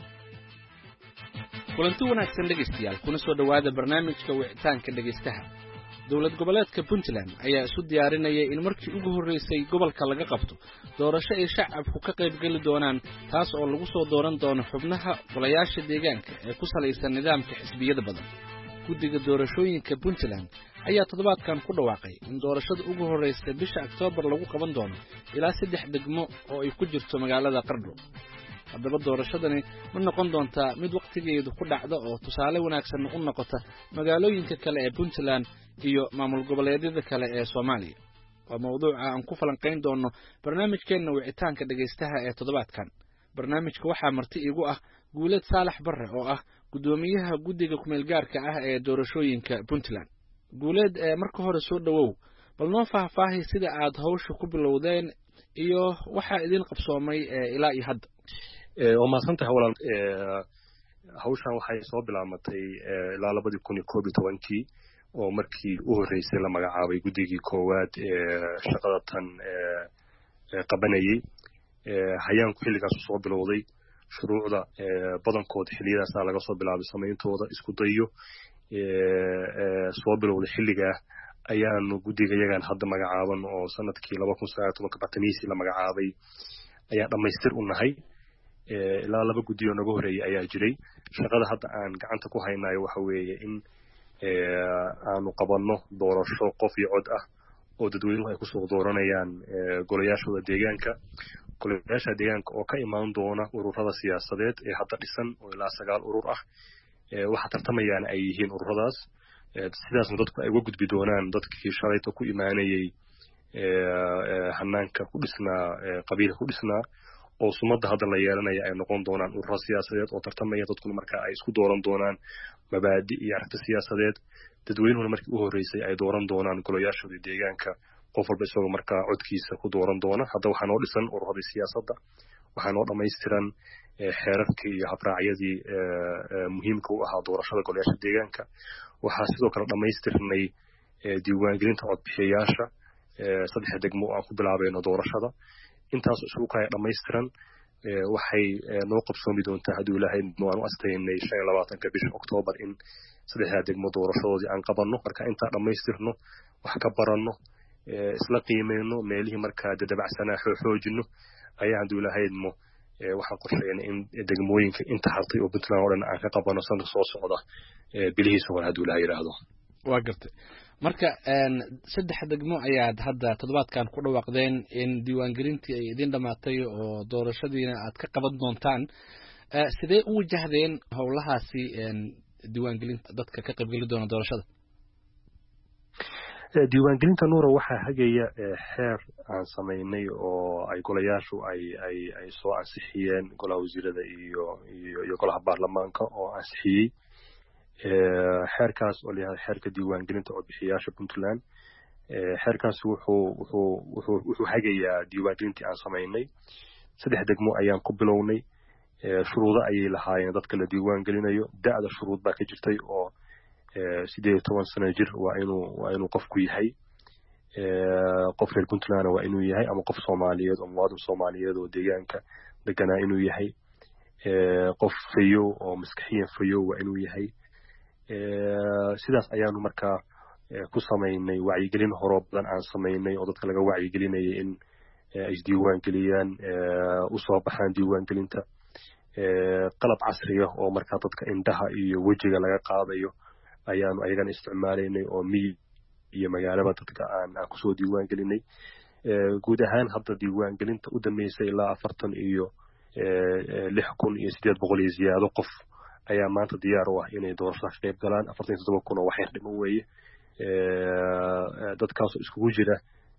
kulanti wanaagsan dhegeystayaal kuna soo dhawaada barnaamijka wicitaanka dhageystaha dowlad goboleedka Puntland ayaa isu diyaarinaya in markii ugu horeysay gobolka laga qabto doorasho ay shacabku ka qayb gali doonaan taas oo lagu soo dooran doono xubnaha golayaasha deegaanka ee ku salaysan nidaamka xisbiyada badan guddiga doorashooyinka Puntland ayaa toddobaadkan ku dhawaaqay in doorashada ugu horeysay bisha October lagu qaban doono ilaa saddex degmo oo ay ku jirto magaalada Qardho haddaba doorashadani ma noqon doontaa mid waqtigeedu ku dhacdo oo tusaale wanaagsan u noqota magaalooyinka kale ee Puntland iyo maamul goboleedyada kale ee Soomaaliya waa mawduuca aan ku falanqeyn doono barnaamijkeena wicitaanka dhageystaha ee toddobaadkan barnaamijka waxaa marti igu ah Guuleed Saalax Barre oo ah gudoomiyaha guddiga kumeel gaarka ah ee doorashooyinka Puntland Guuleed marka hore soo dhawow bal noo faahfaahi sida aad hawsha ku bilowdeen iyo waxa idin qabsoomay ilaa iyo hadda oo maasantahay walaal hawshan waxay soo bilaamatay ilaa laba kun iyo koob iyo toban oo markii u horeysay la magacaabay guddigii koowaad ee shaqada tan qabanayay hayaanku xilligaas soo bilowday shuruucda badankood xilliyadaas laga soo bilaabay samayntooda isku dayo soo bilowday xilligaa ayaanu guddiga yagan hadda magacaaban oo sanadkii laba kun sagaal iyo toban batamiisi la magacaabay ayaa dhamaystir u nahay ilaa laba guddi oo naga horeeyay ayaa jiray shaqada hadda aan gacanta ku haynayo waxa weeye in aanu qabanno doorasho qof iyo cod ah oo dadweynuhu ay kusoo dooranayaan golayaashooda deegaanka golayaasha deegaanka oo ka imaan doona ururada siyaasadeed ee hadda dhisan oo ilaa sagaal urur ah waxa tartamayaan ay yihiin ururadaas sidaasna dadku ay uga gudbi doonaan dadkii shalayta ku imaanayay hanaanka ku dhisnaa qabiilka ku dhisnaa oo sumadda hadda la yeelanaya ay noqon doonaan ururo siyaasadeed oo tartamaya dadkuna marka ay isku dooran doonaan mabaadi iyo aragti siyaasadeed dadweynuhuna markii u horeysay ay dooran doonaan golayaashooda deegaanka qof walba isagoo markaa codkiisa ku dooran doona hadda waxaa noo dhisan ururadii siyaasadda waxaa noo dhammaystiran xeerarkii iyo habraacyadii muhiimka u ahaa doorashada golayaasha deegaanka waxaa sidoo kale dhammaystirnay diiwaangelinta codbixiyayaasha saddex degmo oo aan ku bilaabayno doorashada intaas isugu kaya dhammaystiran waxay noo qabsoomi doontaa hadduu ilaahay waan u astaynay shan iyo labaatanka bisha October in saddexda degmo doorashadoodii aan qabanno marka intaa dhammaystirno wax ka baranno isla qiimeyno meelihii markaa dadabacsanaa xoojino ayaa hadduu ilaahay mo waxaan qorsheynay in degmooyinka inta hartay oo Puntland oo dhan aan ka qabano sanad soo socda bilihiisa hore hadduu ilaahay yiraahdo waa gartay marka saddex degmo ayaad hadda toddobaadkan ku dhawaaqdeen in diiwaangelintii ay idin dhamaatay oo doorashadiina aad ka qaban doontaan sidee u wajahdeen howlahaasi diiwaangelinta dadka ka qaybgeli doona doorashada diiwaangelinta nuura waxaa hagaya xeer aan samaynay oo ay golayaashu ay ay ay soo ansixiyeen golaha wasiirada iyo iyo iyo golaha baarlamaanka oo ansixiyey xeerkaas oo leeyahay xeerka diiwaangelinta codbixiyaasha Puntland xeerkaas wuxuu wuxuu wuxuu wuxuu hagayaa diiwaangelintii aan samaynay saddex degmo ayaan ku bilownay shuruudo ayay lahaayeen dadka la diiwaangelinayo da'da shuruud baa ka jirtay oo sideed iyo toban sano jir waa inuu waa inuu qofku yahay qof reer Puntland waa inuu yahay ama qof Soomaaliyeed oo muwaadin Soomaaliyeed oo deegaanka deganaa inuu yahay qof fayo oo maskaxiyan fayo waa inuu yahay sidaas ayaanu markaa ku samaynay wacyigelin horo badan aan samaynay oo dadka laga wacyigelinayay in ay isdiiwaangeliyaan u soo baxaan diiwaangelinta qalab casri ah oo markaa dadka indhaha iyo wejiga laga qaadayo ayaanu ayagana isticmaalaynay oo miyi iyo magaalada dadka aan aan kusoo diiwaangelinay guud ahaan hadda diiwaangelinta u dambeysay ilaa afartan iyo lix kun iyo sideed boqol iyo ziyaado qof ayaa maanta diyaar u ah inay doorashada ka qayb galaan afartan iyo toddoba kun oo wax yar dhiman weeye dadkaasoo iskugu jira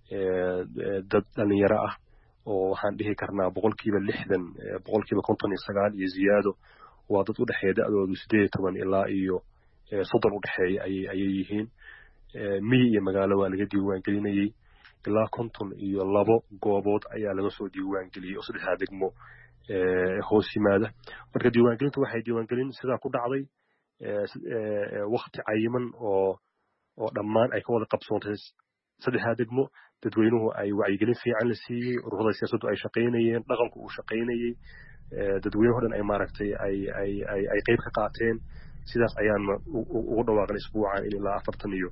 dad dhalinyaro ah oo waxaan dhihi karnaa boqolkiiba lixdan boqolkiiba konton iyo sagaal iyo ziyaado waa dad u dhexeeya da'doodu sideed iyo toban ilaa iyo soddon u dhexeeya ayay ayay yihiin miyi iyo magaalo waa laga diiwaangelinayay ilaa konton iyo labo goobood ayaa laga soo diiwaangeliyey oo saddexdaa degmo hoos yimaada marka diiwaangelintu waxay diiwaangelin sidaa ku dhacday wakti cayiman oo oo dhammaan ay ka wada qabsoontay saddexdaa degmo dadweynuhu ay wacyigelin fiican la siiyey ururada siyaasaddu ay shaqaynayeen dhaqanku uu shaqaynayey dadweynuhu dhan ay maaragtay ay ay ay ay qayb ka qaateen sidaas ayaan ugu dhawaaqnay isbuucan in ilaa afartan iyo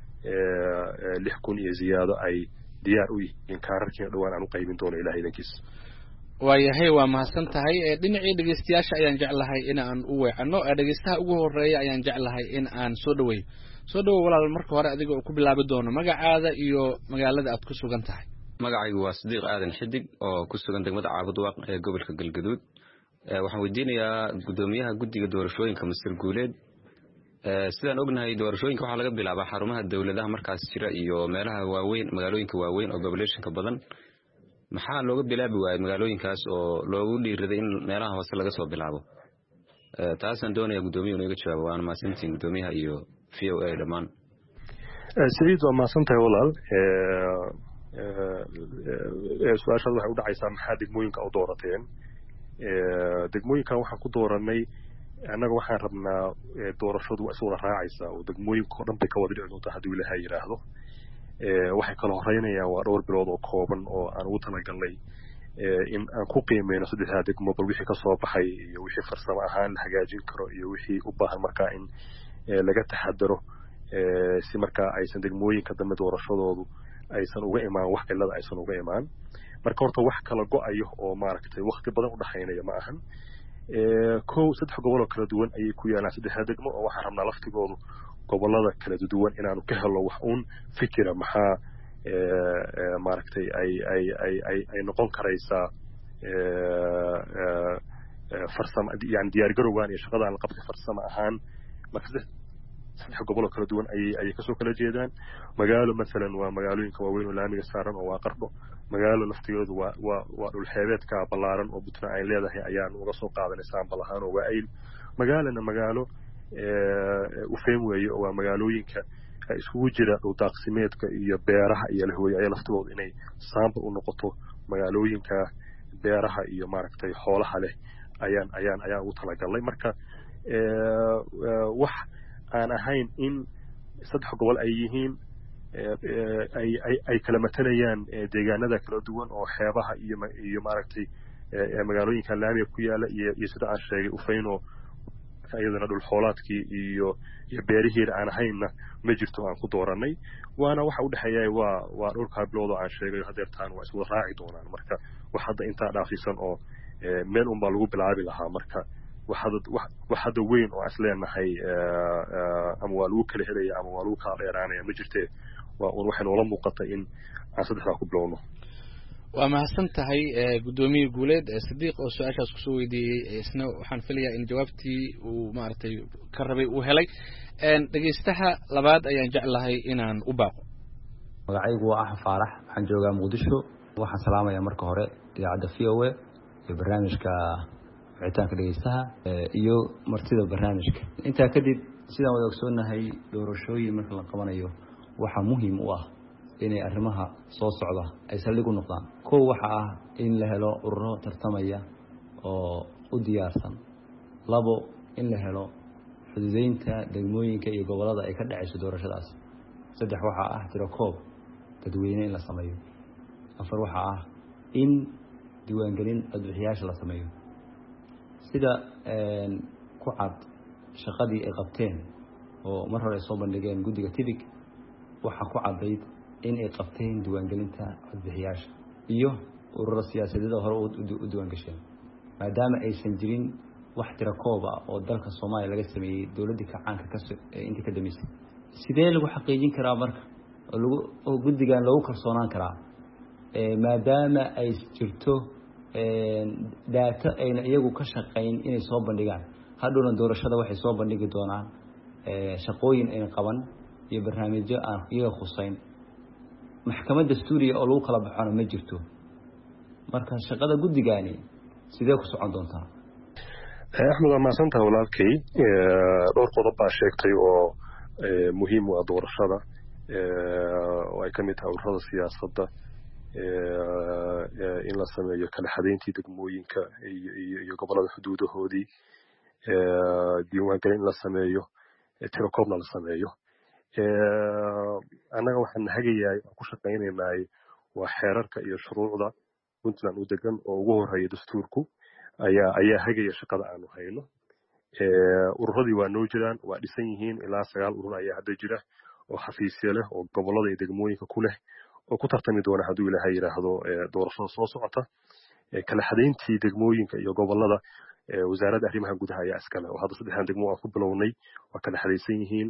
lix kun iyo ziyaado ay diyaar u yihiin kaararkiina dhowaan aan u qaybin doono ilahay idankiis waayahay waa mahadsan tahay dhinacii dhegeystayaasha ayaan jeclahay in aan u weecano dhegeystaha ugu horeeya ayaan jeclahay in aan soo dhaweeyo soo dhawow walaal marka hore adiga oo ku bilaabi doono magacaada iyo magaalada aad ku sugan tahay magacaygu waa Sadiiq Aadan Xidig oo ku sugan degmada Caabudwaaq ee gobolka Galgaduud waxaan weydiinayaa gudoomiyaha guddiga doorashooyinka Masir Guuleed sidaan ognahay doorashooyinka waxaa laga bilaabaa xarumaha dawladaha markaas jira iyo meelaha waaweyn magaalooyinka waaweyn oo populationka badan maxaa looga bilaabi waayay magaalooyinkaas oo loogu dhiiriday in meelaha hoose laga soo bilaabo taasaan doonayaa gudoomiyuhu inaga jawaabo waana mahadsantiin gudoomiyaha iyo v o a dhammaan Saciid waa mahadsantahay walaal su-aashaad waxay u dhacaysaa maxaa degmooyinka u doorateen degmooyinkan waxaan ku dooranay annaga waxaan rabnaa doorashadu waa is wada raacaysaa oo degmooyinka oo dhan bay ka wada dhici doontaa hadduu ilaahay yidhaahdo waxay kala horeynayaan waa dhowr bilood oo kooban oo aan ugu talagalnay in aan ku qiimeyno saddexdaa degmo bal wixii kasoo baxay iyo wixii farsamo ahaan la hagaajin karo iyo wixii u baahan markaa in laga taxadaro si markaa aysan degmooyinka dambe doorashadoodu aysan uga imaan wax cilada aysan uga imaan marka horta wax kala go-ayo oo maaragtay waqti badan u dhaxaynaya ma ahan kow saddex gobol oo kala duwan ayay ku yaalaan saddexdaa degmo oo waxaan rabnaa laftigoodu gobolada kala duwan inaanu ka helo wax uun fikira maxaa maaragtay ay ay ay ay ay noqon karaysaa farsamo yani diyaar garowgan iyo shaqadaan la qabtay farsamo ahaan marka saddex gobol oo kala duwan ayay ayay kasoo kala jeedaan magaalo masalan waa magaalooyinka waaweyn oo laamiga saaran oo waa Qardho magaalo laftigeedu waa waa waa dhul xeebeedka ballaaran oo Puntland ay leedahay ayaan uga soo qaadanay saambal ahaan oo waa ayl magaalana magaalo u faham weeye oo waa magaalooyinka isugu jira dhul daaqsimeedka iyo beeraha iyo lahooyo ay laftigoodu inay saambal u noqoto magaalooyinka beeraha iyo maaragtay xoolaha leh ayaan ayaan ayaan ugu talagalnay marka wax aan ahayn in saddex gobol ay yihiin ay ay ay kala matalayaan deegaanada kala duwan oo xeebaha iyo iyo maaragtay magaalooyinka laamiga ku yaala iyo iyo sida aan sheegay u fayno ayadana dhul xoolaadkii iyo iyo beerihiina aan ahaynna ma jirto aan ku dooranay waana waxa u dhaxeeyay waa waa dhulka bilood oo aan sheegay hadeertaan waa iswada raaci doonaan marka wax hadda intaa dhaafisan oo meel un baa lagu bilaabi lahaa marka wax hadda weyn oo asleenahay ama waa lagu kala helaya ama waa lagu kala dheeraanaya ma jirtee waa un waxay noola muuqatay in aan saddexdaa ku bilowno waa mahadsan tahay gudoomiye Guuleed Sadiiq oo su-aashaas kusoo weydiiyey isna waxaan filayaa in jawaabtii uu maaragtay ka rabay uu helay dhegeystaha labaad ayaan jeclahay inaan u baaqo magacaygu waa Axmed Faarax waxaan joogaa Muqdisho waxaan salaamayaa marka hore idaacadda V O A iyo barnaamijka wicitaanka dhageystaha iyo martida barnaamijka intaa kadib sidaan wada ogsoonahay doorashooyin marka la qabanayo waxa muhiim u ah inay arrimaha soo socda ay saldhig u noqdaan koow waxa ah in la helo ururo tartamaya oo u diyaarsan labo in la helo xuduudeynta degmooyinka iyo gobolada ay ka dhacayso doorashadaas saddex waxa ah tirakoob dadweyne in la sameeyo afar waxa ah in diiwaangelin codbixiyaasha la sameeyo sida ku cad shaqadii ay qabteen oo mar hore soo bandhigeen guddiga tidig waxa ku cadayd in ay qabteen diiwaangelinta codbixiyaasha iyo ururo siyaasadeed hore u diiwaangasheen maadaama aysan jirin wax tirakoob ah oo dalka Soomaaliya laga sameeyay dawladda kacaanka ka inta ka damisay sidee lagu xaqiijin karaa marka oo lagu oo guddigan lagu kalsoonaan karaa ee maadaama ay jirto ee data ayna iyagu ka shaqeyn inay soo bandhigaan hadhowna doorashada waxay soo bandhigi doonaan ee shaqooyin ay qaban iyo barnaamijyo aan iyaga khuseyn maxkamadda dastuuriga oo lagu kala baxana ma jirto marka shaqada guddigani sidee ku socon doontaa Axmed waa maasanta walaalkay dhowr qodob baa sheegtay oo muhiim u ah doorashada oo ay kamid tahay ururada siyaasadda in la sameeyo kala xadeyntii degmooyinka iyo iyo gobolada xuduudahoodii diiwaangelin in la sameeyo tirakoobna la sameeyo annaga waxaan hagayahay ku shaqaynaynaa waa xeerarka iyo shuruucda puntland u degan oo ugu horeeya dastuurku ayaa ayaa hagaya shaqada aanu hayno ururadii waa noo jiraan waa dhisan yihiin ilaa sagaal urur ayaa hadda jira oo xafiisyo leh oo gobolada iyo degmooyinka ku leh oo ku tartami doona hadduu ilaahay yidhaahdo doorashada soo socota kala xadeyntii degmooyinka iyo gobolada wasaaradda arrimaha gudaha ayaa iskale oo hadda saddexdan degmo aan ku bilownay waa kala xadeysan yihiin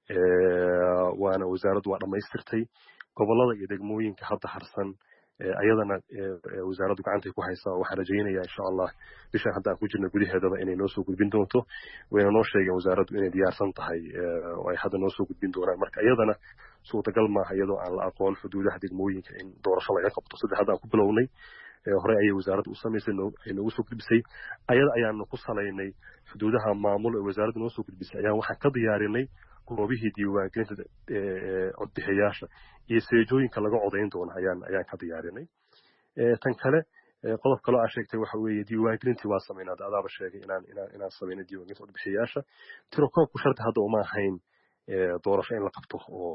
waana wasaaraddu waa dhammaystirtay gobolada iyo degmooyinka hadda harsan ayadana wasaaraddu gacantay ku haysaa waxaan rajaynayaa insha allah bishan hadda aan ku jirna gudaheedaba inay noo soo gudbin doonto wayna noo sheegeen wasaaraddu inay diyaarsan tahay oo ay hadda noo soo gudbin doonaan marka iyadana suurtagal maaha iyadoo aan la aqoon xuduudaha degmooyinka in doorasho laga qabto saddex hadda aan ku bilownay hore ayay wasaaraddu u samaysay ay noogu soo gudbisay ayada ayaanu ku salaynay xuduudaha maamul ee wasaaraddu noo soo gudbisay ayaan waxaan ka diyaarinay goobihii diiwaangelinta codbixiyaasha iyo seejooyinka laga codayn doono ayaan ayaan ka diyaarinay tan kale qodob kale oo sheegtay waxa weeye diiwaangelintii waa sameynaa adaaba sheegay inaan inaan inaan sameynay diiwaangelinta codbixiyaasha tirakoobku sharti hadda uma ahayn doorasho in la qabto oo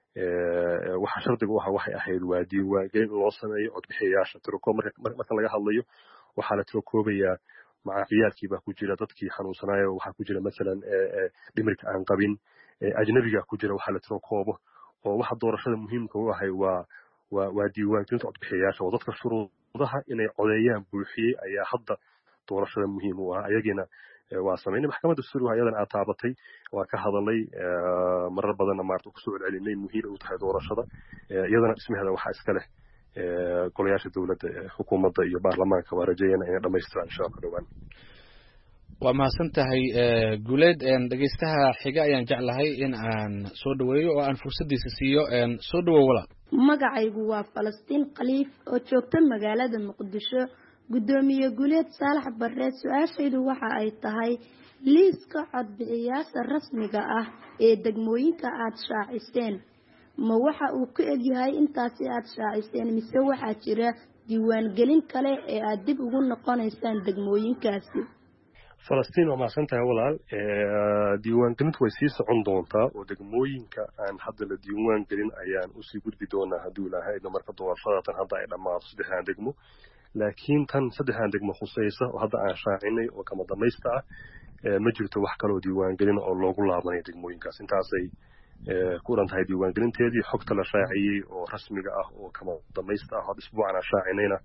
waxa shardiga u ahaa waxay ahayd waa diiwaangelin loo sameeyo codbixiyaasha tirakoob marka laga hadlayo waxaa la tirakoobayaa macaafiyaadkii baa ku jira dadkii xanuunsanaayo waxaa ku jira masalan dhimirka aan qabin ajnabiga ku jira waxaa la tirakoobo oo waxa doorashada muhiimka u ahay waa waa waa diiwaangelinta codbixiyaasha oo dadka shuruudaha inay codeeyaan buuxiyey ayaa hadda doorashada muhiim u ah ayagiina waa sameynay maxkamadda dastuuriga ayadana aad taabatay waa ka hadalay marar badanna maarta ku soo celcelinay muhiim u tahay doorashada iyadana dhismaheeda waxaa iska leh golayaasha dowladda xukuumadda iyo baarlamaanka waa rajayana inay dhammaystiraan insha allah dhowaan waa mahadsan tahay guuleed dhegeystaha xiga ayaan jeclahay in aan soo dhaweeyo oo aan fursaddiisa siiyo soo dhawow walaal magacaygu waa falastiin khaliif oo joogta magaalada muqdisho guddoomiye guuleed saalax barre su-aashaydu waxa ay tahay liiska codbixiyaasha rasmiga ah ee degmooyinka aada shaaciseen ma waxa uu ku egyahay intaasi aada shaaciseen mise waxaa jira diiwaangelin kale ee aada dib ugu noqonaysaan degmooyinkaasi falastiin waa mahadsan tahay walaal diiwaangelintu way sii socon doontaa oo degmooyinka aan hadda la diiwaan gelin ayaan usii gudbi doonaa hadduu ilaahayna marka doorashada tan hadda ay dhammaato saddexdan degmo laakiin tan saddexdan degmo khusaysa oo hadda aan shaacinay oo kama dambaysta ah ma jirto wax kaloo diiwaangelin oo loogu laabanay degmooyinkaas intaasay ku dhan tahay diiwaangelinteedii xogta la shaaciyey oo rasmiga ah oo kama dambaysta ah hadda isbuucan aan shaacinayna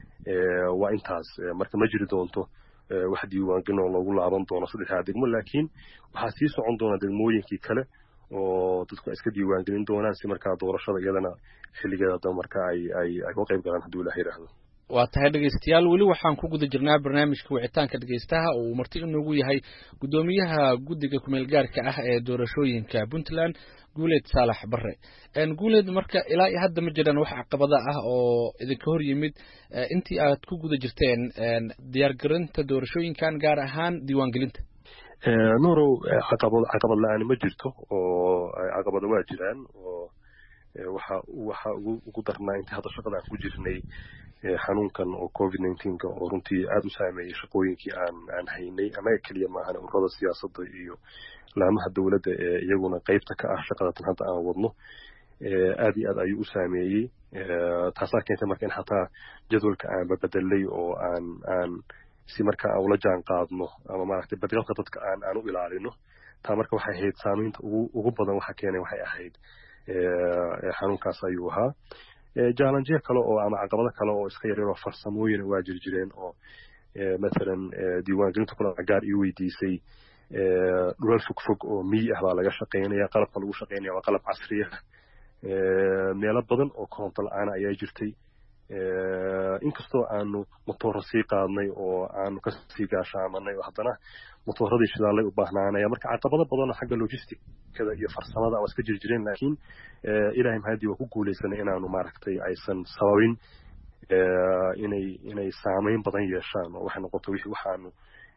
waa intaas marka ma jiri doonto wax diiwaangelin oo loogu laaban doono saddexdaa degmo laakiin waxaa sii socon doona degmooyinkii kale oo dadku iska diiwaangelin doonaan si markaa doorashada iyadana xilligeeda marka ay ay ay uga qayb galaan hadduu ilaah yidhaahdo waa tahay dhegeystayaal weli waxaan ku guda jirnaa barnaamijka wicitaanka dhegeystaha oo uu marti inoogu yahay gudoomiyaha guddiga kumeel gaarka ah ee doorashooyinka Puntland Guuleed Saalax Barre een Guuleed marka ilaa iyo hadda ma jiraan wax caqabada ah oo idinka hor yimid intii aad ku guda jirteen een diyaar garinta doorashooyinkan gaar ahaan diiwaangelinta ee nuuro caqabad caqabad la'aan ma jirto oo caqabada waa jiraan oo waxa waxa ugu darnaa intii hadda shaqada aan ku jirnay xanuunkan oo covid nineteen ka oo runtii aad u saameeyay shaqooyinkii aan aan haynay ama kaliya ma ahan ururada siyaasadda iyo laamaha dawladda ee iyaguna qaybta ka ah shaqada tan hadda aan wadno aad iyo aad ayuu u saameeyay taasoo keentay marka in xataa jadwalka aan bedelay oo aan aan si marka aan ula jaan qaadno ama maaragtay badqabka dadka aan aan u ilaalino taa marka waxay ahayd saameynta ugu ugu badan waxa keenay waxay ahayd xanuunkaas ayuu ahaa challenge kale oo ama caqabado kale oo iska yar yar farsamooyin waa jir jireen oo مثلا diiwaangelinta kula gaar ii weydiisay dhulal fog fog oo miyi ah baa laga shaqeynaya qalabka lagu shaqeynaya waa qalab casri ah meelo badan oo koronto la'aan ayaa jirtay inkastoo aanu matooro sii qaadnay oo aanu ka sii gaashaamanay oo haddana matooradii shidaalay u baahnaanaya marka caqabado badan oo xagga logisticada iyo farsamada waa iska jir jireen laakiin ilaahay mahadii waa ku guuleysanay inaanu maaragtay aysan sababin inay inay saameyn badan yeeshaan oo waxay noqoto wixii waxaanu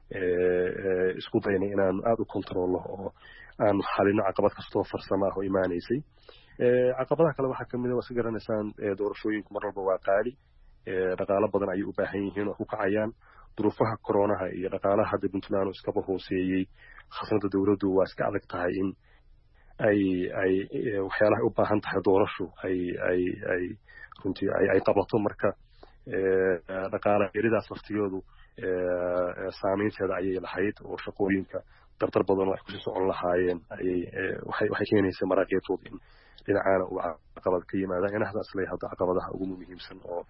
isku daynay inaanu aad u kontrolno oo aanu xalino caqabad kastoo farsamo ah oo imaanaysay caqabadaha kale waxaa kamid ah waa iska garanaysaan doorashooyinku mar walba waa qaali dhaqaalo badan ayay u baahan yihiin oo ku kacayaan duruufaha koronaha iyo dhaqaalaha hadda puntland iskaba hooseeyey khasnada dawladdu waa iska adag tahay in ay ay waxyaalaha u baahan tahay doorasho ay ay ay runtii ay ay qabato marka dhaqaale yaridaas waqtigoodu saameynteeda ayay lahayd oo shaqooyinka dardar badan oo ay kusii socon lahaayeen ayay waxay waxay keenaysay maraaqiibtood in dhinacaana uu caqabad ka yimaada inahaas aslay hadda caqabadaha ugu muhiimsan oo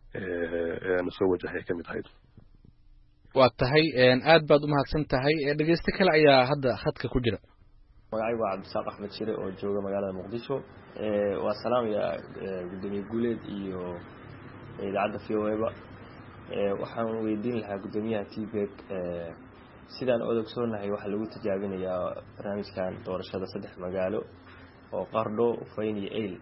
na soo wajahay ka mid ahayd waa tahay aad baad u mahadsan tahay dhegeyste kale ayaa hadda khadka ku jira magacaygu waa cabdisaaq axmed shire oo jooga magaalada muqdisho waa salaamaya gudoomiye guuleed iyo idaacadda v o a-ba waxaan weydiin lahaa gudoomiyaha tbek sidaan odogsoonahay waxaa lagu tijaabinayaa barnaamijkan doorashada saddex magaalo oo qardho ufayn iyo eyl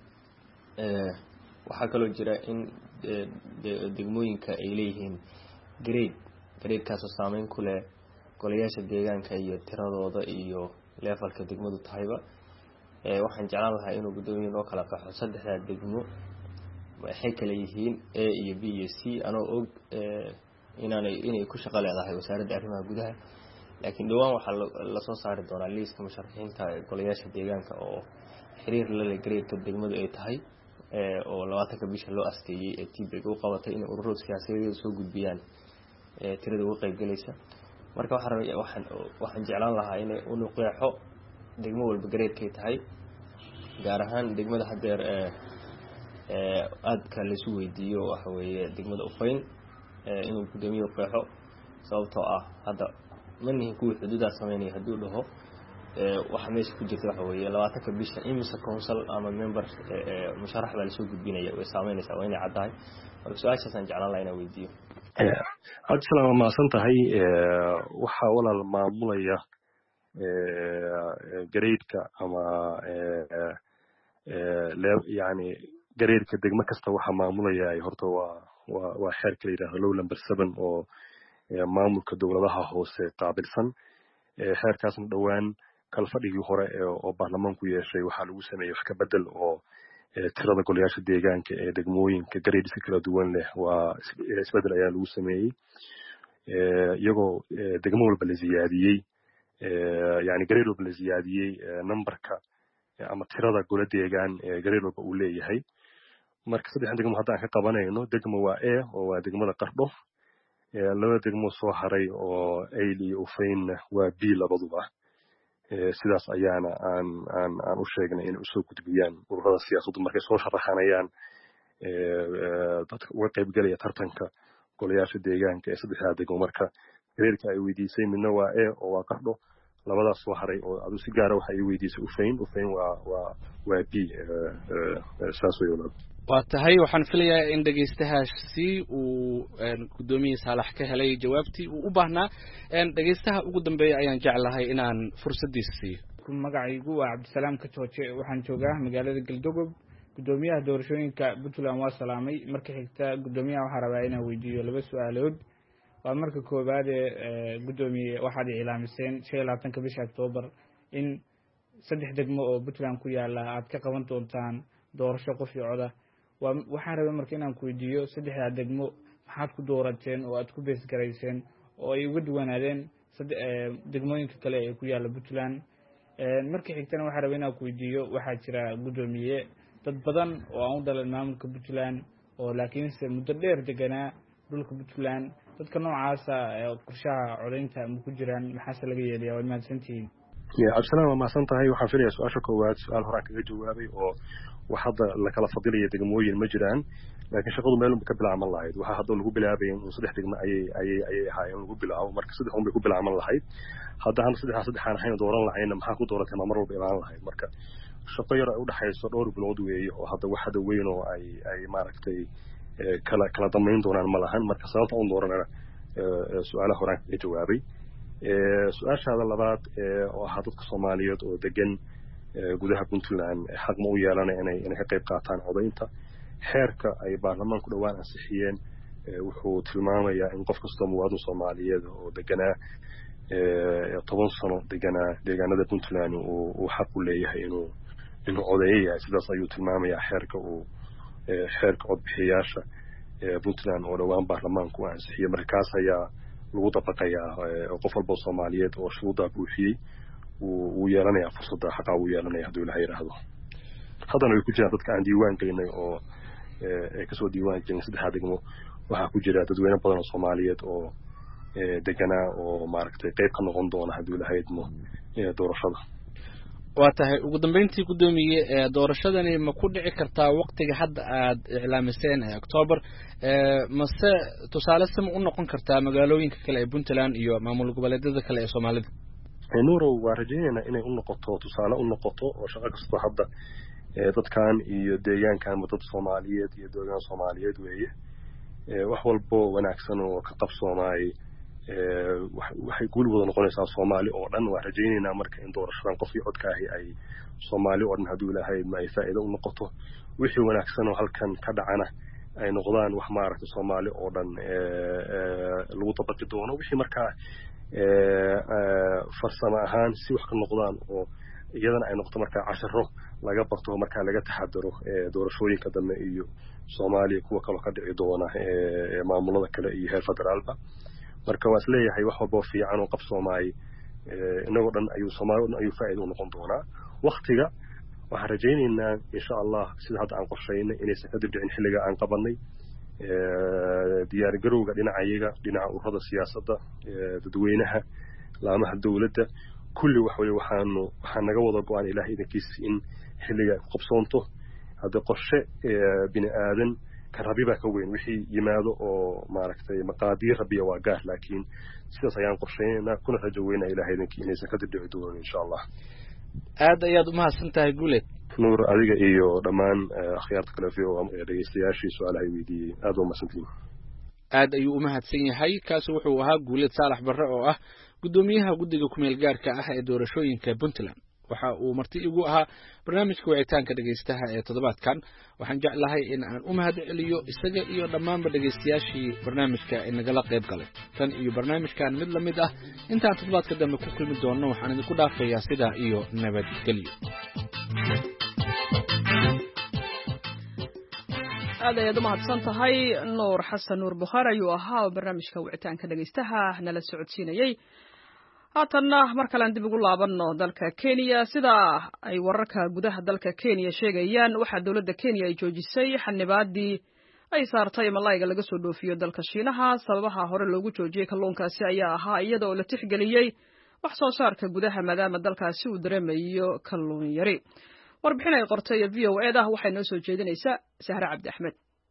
waxaa kaloo jira in degmooyinka ay leeyihiin grade gradekaasoo saameyn ku leh golayaasha deegaanka iyo tiradooda iyo leefalka degmadu tahayba waxaan jeclaan lahaa inuu gudoomiye noo kala qaxo saddexdaa degmo waxay kala yihiin a iyo b iyo c anoo og inaanay inay ku shaqo leedahay wasaaradda arrimaha gudaha laakiin dhowaan waxaa lasoo saari doonaa liiska musharaxiinta golayaasha deegaanka oo xiriir lale gradeka degmadu ay tahay oo labaatanka bisha loo asteeyey ee tbeg u qabatay inay ururada siyaasadeeda soo gudbiyaan tirada uga qaybgalaysa marka waxaan rabay waxaan waxaan jeclaan lahaa inay unu qeexo degmo walba gareedkay tahay gaar ahaan degmada hadeer ee aadka la isu weydiiyo waxa weeye degmada ufayn inuu gudoomiye qeexo sababtoo ah hadda manihin kuwa xuduudaha sameynaya hadduu dhaho waxa meesha ku jirta waxa weeye labaatanka bisha imisa council ama member musharax baa lasoo gudbinaya way saameynaysaa waa inay caddahay marka su-aashaasaan jeclaan lahaa inaan weydiiyo cabdisalaam waa mahadsan tahay waxaa walaal maamulaya gareydka ama yani gareydka degmo kasta waxaa maamulaya horta waa waa waa xeerka la yidhahdo low number seven oo maamulka dowladaha hoose qaabilsan xeerkaasna dhowaan kalfadhigii hore oo baarlamaanku yeeshay waxaa lagu sameeyey wax ka bedel oo tirada golayaasha deegaanka ee degmooyinka gareediska kala duwan leh waa isbedel ayaa lagu sameeyey iyagoo degmo walba la ziyaadiyey yani gareed walba la ziyaadiyey numberka ama tirada gola deegaan ee gareed walba uu leeyahay marka saddexdan degmo hadda aan ka qabanayno degmo waa a oo waa degmada qardho laba degmo soo haray oo ayl iyo ufaynna waa b labaduba sidaas ayaana aan aan aan u sheegnay inay usoo gudbiyaan ururada siyaasaddu markay soo sharaxanayaan dadka uga qaybgalaya tartanka golayaasha deegaanka ee saddexdaa degmo marka gareerka ay weydiisay midna waa a oo waa qardho labadaas soo haray oo adu si gaara waxa ay weydiisay ufayn ufayn waa waa waa b saas way walaal waa tahay waxaan filayaa in dhegaystahaasi uu gudoomiye saalax ka helay jawaabtii uu u baahnaa dhegaystaha ugu dambeeya ayaan jeclahay inaan fursadiisa siiyo magacaygu waa cabdisalaam ka jooje waxaan joogaa magaalada galdogob gudoomiyaha doorashooyinka puntland waa salaamay marka xigta gudoomiyaha waxaa rabaa inaan weydiiyo laba su-aalood waa marka koowaad ee gudoomiye waxaad iclaamiseen shan iyo labaatanka bisha octoobar in saddex degmo oo puntland ku yaala aad ka qaban doontaan doorasho qof iyo coda waxaan rabay marka inaan ku weydiiyo saddexdaa degmo maxaad ku doorateen oo aad ku beesgarayseen oo ay uga duwanaadeen degmooyinka kale ee ku yaala puntland marka xigtana waxaan rabay inaan ku weydiiyo waxaa jira gudoomiye dad badan oo aan u dhalan maamulka puntland oo laakiinse muddo dheer deganaa dhulka puntland dadka noocaasa qorshaha codaynta ma ku jiraan maxaase laga yeelaya waad mahadsantihiin cabdisalaam waa mahadsan tahay waxaan filaya su-aasha koowaad su-aal horaan kaga jawaabay oo wax hadda lakala fadilaya degmooyin ma jiraan laakiin shaqadu meelunba ka bilaaban lahayd waxaa hadda lagu bilaabaya in saddex degmo ayay ayay ayay ahaayeen lagu bilaabo marka saddex un bay ku bilaaban lahayd hadda hana saddexdaa saddexaan ahayn dooran lahayna maxaa ku dooratay ma mar walba imaan lahayd marka shaqo yar ay udhexayso dhowr bilood weeye oo hadda wax hadda weyn oo ay ay maaragtay kala kala damayn doonaan ma lahan marka sababta un dooranana su-aalaha horaan kaga jawaabay su-aashaada labaad oo ahaa dadka soomaaliyeed oo degan gudaha puntland xaq ma u yeelana inay inay ka qayb qaataan codaynta xeerka ay baarlamaanku dhowaan ansixiyeen wuxuu tilmaamayaa in qof kastoo muwaadin soomaaliyeed oo deganaa toban sano deganaa deegaanada puntland uu xaq u leeyahay inuu inuu codeeyo yahay sidaas ayuu tilmaamayaa xeerka uu xeerka codbixiyayaasha puntland oo dhowaan baarlamaanku ansixiyey marka kaas ayaa lagu dabaqayaa qof walba soomaaliyeed oo shuruuddaa buuxiyey wuu yeelanayaa fursadda xaqaa wuu yeelanaya hadduu ilaha yidhaahdo haddana way ku jiraan dadka aan diiwaan gelinay oo kasoo diiwaan gelin saddexdaa degmo waxaa ku jira dadweyne badan oo soomaaliyeed oo deganaa oo maaragtay qayb ka noqon doona hadduu ilaha idmo doorashada waa tahay ugu dambeyntii gudoomiye doorashadani ma ku dhici kartaa waqtiga hadda aad iclaamiseen ee octoobar mase tusaale sama u noqon kartaa magaalooyinka kale ee puntland iyo maamul goboleedyada kale ee soomaalida nuurow waa rajaynaynaa inay u noqoto tusaale u noqoto oo shaqo kastoo hadda dadkan iyo deegaankanba dad soomaaliyeed iyo deegaan soomaaliyeed weeye wax walbo wanaagsan oo ka qabsoomaayay waxay guul wada noqonaysaa soomaali oo dhan waa rajaynaynaa marka in doorashadan qofkii codka ahi ay soomaali oo dhan hadduu ilahay ma ay faa'iido u noqoto wixii wanaagsan oo halkan ka dhacana ay noqdaan wax maaragtay soomaali oo dhan lagu dabaqi doono wixii markaa farsamo ahaan si wax ka noqdaan oo iyadana ay noqoto markaa casharo laga barto markaa laga taxadaro doorashooyinka dambe iyo soomaaliya kuwa kaloo ka dhici doona maamulada kale iyo heer federaalba marka waa isleeyahay wax walboo fiican oo qabsoomaayay inagoo dhan ayuu soomaali o dhan ayuu faa'iida u noqon doonaa waktiga waxaan rajaynaynaa insha allah sida hadda aan qorshaynay inaysan kadib dhicin xilliga aan qabanay diyaargarowga dhinacayaga dhinaca ururada siyaasadda dadweynaha laamaha dowladda kulli wax weye waxaanu waxaa naga wada go-aan ilahay idankiisa in xilliga ay ku qabsoonto hadda qorshe bini aadan kan rabi baa ka weyn wixii yimaado oo maaragtay maqaadiir rabiya waa gaar laakiin sidaas ayaan qorshaynaynaa kuna rajo weynaa ilahay idankii inaysan kadib dhici doonin insha allah aad ayaad umahadsan tahay guuleed nuur adiga iyo dhammaan akhyaarta kale v o dhegeystayaashii su-aalaha ay weydiiyey aad waa umahadsantihiin aad ayuu umahadsan yahay kaasi wuxuu ahaa guuleed saalax barre oo ah gudoomiyaha guddiga kumeel gaarka ah ee doorashooyinka puntland waxa uu marti igu ahaa barnaamijka wicitaanka dhegaystaha ee toddobaadkan waxaan jeclahay in aan u mahad celiyo isaga iyo dhammaanba dhegaystayaashii barnaamijka ee nagala qayb galay tan iyo barnaamijkan mid la mid ah intaan toddobaadka dambe ku kulmi doonno waxaan idinku dhaafayaa sidaa iyo nabadgelyo aad ayaad umahadsan tahay nuur xasan nuur bukhaari ayuu ahaa oo barnaamijka wicitaanka dhegaystaha nala socodsiinayey haatanna mar kalean dib ugu laabanno dalka kenya sida ay wararka gudaha dalka kenya sheegayaan waxaa dowladda kenya ay joojisay xanibaadii ay saartay malayga laga soo dhoofiyo dalka shiinaha sababaha hore loogu joojiyey kalluunkaasi ayaa ahaa iyada oo la tixgeliyey wax soo saarka gudaha maadaama dalkaasi uu dareemayo kalluun yari warbixin ay qortay v o e da waxay noo soo jeedinaysaa sahre cabdi axmed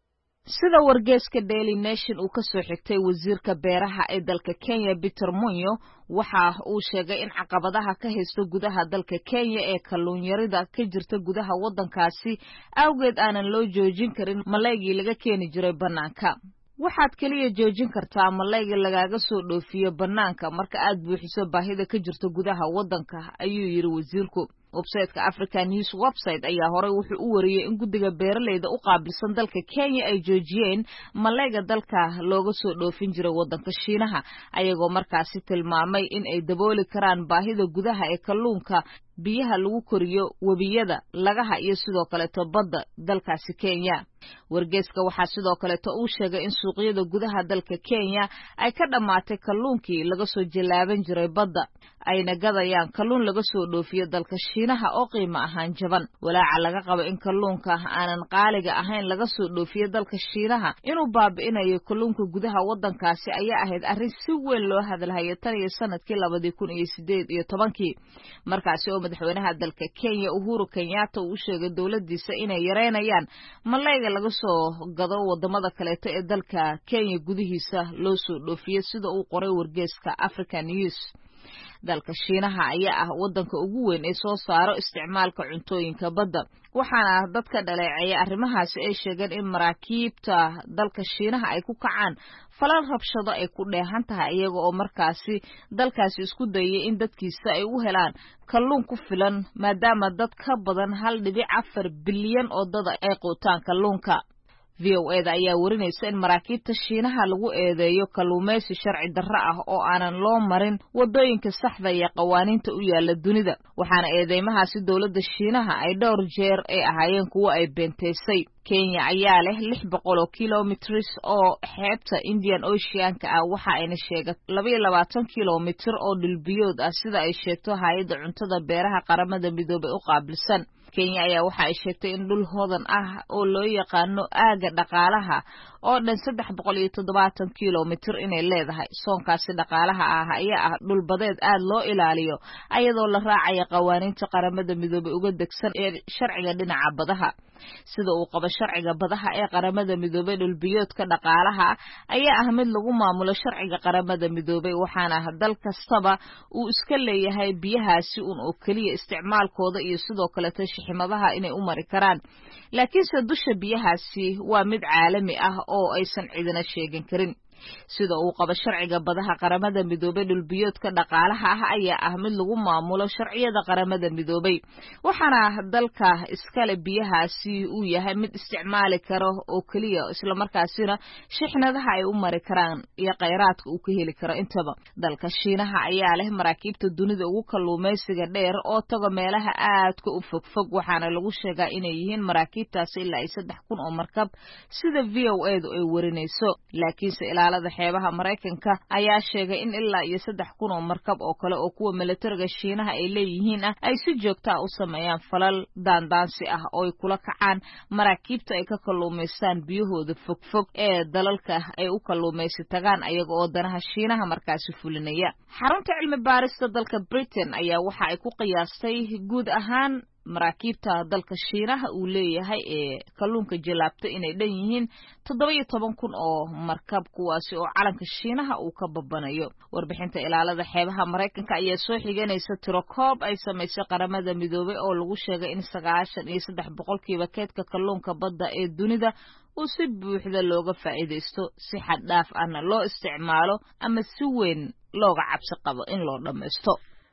sida wargeyska Daily Nation uu ka soo xigtay wasiirka beeraha ee dalka Kenya Peter Munyo waxa uu sheegay in caqabadaha ka haysto gudaha dalka Kenya ee kalluun yarida ka jirta gudaha wadankaasi awgeed aanan loo joojin karin malaygii laga keeni jiray banaanka. waxaad kaliya joojin kartaa malayga lagaaga soo dhoofiyo banaanka marka aad buuxiso baahida ka jirta gudaha wadanka ayuu yiri wasiirku. website-ka African News website ayaa hore wuxuu u wariyay in guddiga beeralayda u qaabilsan dalka Kenya ay joojiyeen malayga dalka looga soo dhoofin jiray wadanka Shiinaha ayagoo markaasi tilmaamay in ay dabooli karaan baahida gudaha ee kalluunka biyaha lagu koriyo wabiyada lagaha iyo sidoo kale badda dalkaasi Kenya. wargeyska waxa sidoo kale uu sheegay in suuqyada gudaha dalka Kenya ay ka dhamaatay kalluunkii laga soo jilaaban jiray badda ayna gadayaan kalluun laga soo dhoofiyo dalka Shiinaha oo qiimo ahaan jaban. walaaca laga qabo in kalluunka aanan qaaliga ahayn laga soo dhoofiyo dalka Shiinaha inuu baabi'inayo kalluunka gudaha wadankaasi ayaa ahayd arrin si weyn loo hadalhayo tan iyo sanadkii laba kun iyo siddeed iyo tobankii markaasi oo madaxweynaha dalka Kenya Uhuru Kenyatta uu sheegay dawladdiisa inay yareynayaan malayga laga soo gado wadamada kale ee dalka Kenya gudihiisa loo soo dhoofiyo sida uu qoray wargeyska African News. dalka Shiinaha ayaa ah wadanka ugu weyn ee soo saaro isticmaalka cuntooyinka badda waxaana dadka dhaleeceeya arrimahaasi ay sheegeen in maraakiibta dalka Shiinaha ay ku kacaan falal rabshado ay ku dheehan tahay iyaga oo markaasi dalkaasi isku dayay in dadkiisa ay u helaan kalluun ku filan maadaama dad ka badan hal dhibic afar bilyan oo dad ay quutaan kalluunka. V O A da ayaa warinaysa in maraakiibta Shiinaha lagu eedeeyo kalluumaysi sharci darro ah oo aanan loo marin wadooyinka saxda iyo qawaaniinta u yaala dunida waxaana eedeymahaasi dawladda Shiinaha ay dhowr jeer ay ahaayeen kuwo ay beenteysay. Kenya ayaa leh lix boqol oo kilometers oo xeebta Indian Ocean-ka ah waxa ayna sheegay laba iyo labaatan kilomitir oo dhulbiyood ah sida ay sheegto hay'adda cuntada beeraha qaramada midoobay u qaabilsan. Kenya ayaa waxa ay sheegtay in dhul hodan ah oo loo yaqaano aaga dhaqaalaha oo dhan saddex boqol iyo toddobaatan kilomitir inay leedahay. soonkaasi dhaqaalaha ah ayaa ah dhul badeed aad loo ilaaliyo ayadoo la raacayo qawaaniinta qaramada midoobay uga degsan ee sharciga dhinaca badaha. sida uu qabo sharciga badaha ee qaramada midoobay dhulbiyoodka dhaqaalaha ayaa ah mid lagu maamulo sharciga qaramada midoobay waxaana dal kastaba uu iska leeyahay biyahaasi un oo kaliya isticmaalkooda iyo sidoo kale tashiximadaha inay u mari karaan laakiinse dusha biyahaasi waa mid caalami ah oo aysan cidina sheegin karin. sida uu qabo sharciga badaha qaramada midoobay dhulbiyoodka dhaqaalaha ah ayaa ah mid lagu maamulo sharciyada qaramada midoobay waxaana dalka iskale biyahaasi uu yahay mid isticmaali karo oo kaliya isla markaasina shixnadaha ay u mari karaan iyo kheyraadka uu ka heli karo intaba. dalka Shiinaha ayaa leh maraakiibta dunida ugu kalluumaysiga dheer oo tago meelaha aadka u fogfog waxaana lagu sheegaa inay yihiin maraakiibtaasi ilaa ay saddex kun oo markab sida V O A du ay warinayso laakiinse ilaalada xeebaha Mareykanka ayaa sheegay in ilaa iyo saddex kun oo markab oo kale oo kuwa militariga Shiinaha ay leeyihiin ah ay si joogto ah u sameeyaan falal daandaansi ah oo ay kula kacaan maraakiibta ay ka kalluumaystaan biyahooda fogfog ee dalalka ay u kalluumaysi tagaan ayaga oo danaha Shiinaha markaasi fulinaya. xarunta cilmi baarista dalka Britain ayaa waxa ay ku qiyaastay guud ahaan maraakiibta dalka Shiinaha uu leeyahay ee kalluunka jilaabta inay dhan yihiin toddoba iyo toban kun oo markab kuwaasi oo calanka Shiinaha uu ka babanayo. warbixinta ilaalada xeebaha Mareykanka ayaa soo xiganaysa tiro koob ay samaysay qaramada midoobay oo lagu sheegay in sagaashan iyo saddex boqolkiiba keedka kalluunka badda ee dunida uu si buuxda looga faa'iideysto si xad dhaaf ahna loo isticmaalo ama si weyn looga cabsi qabo in loo dhameysto.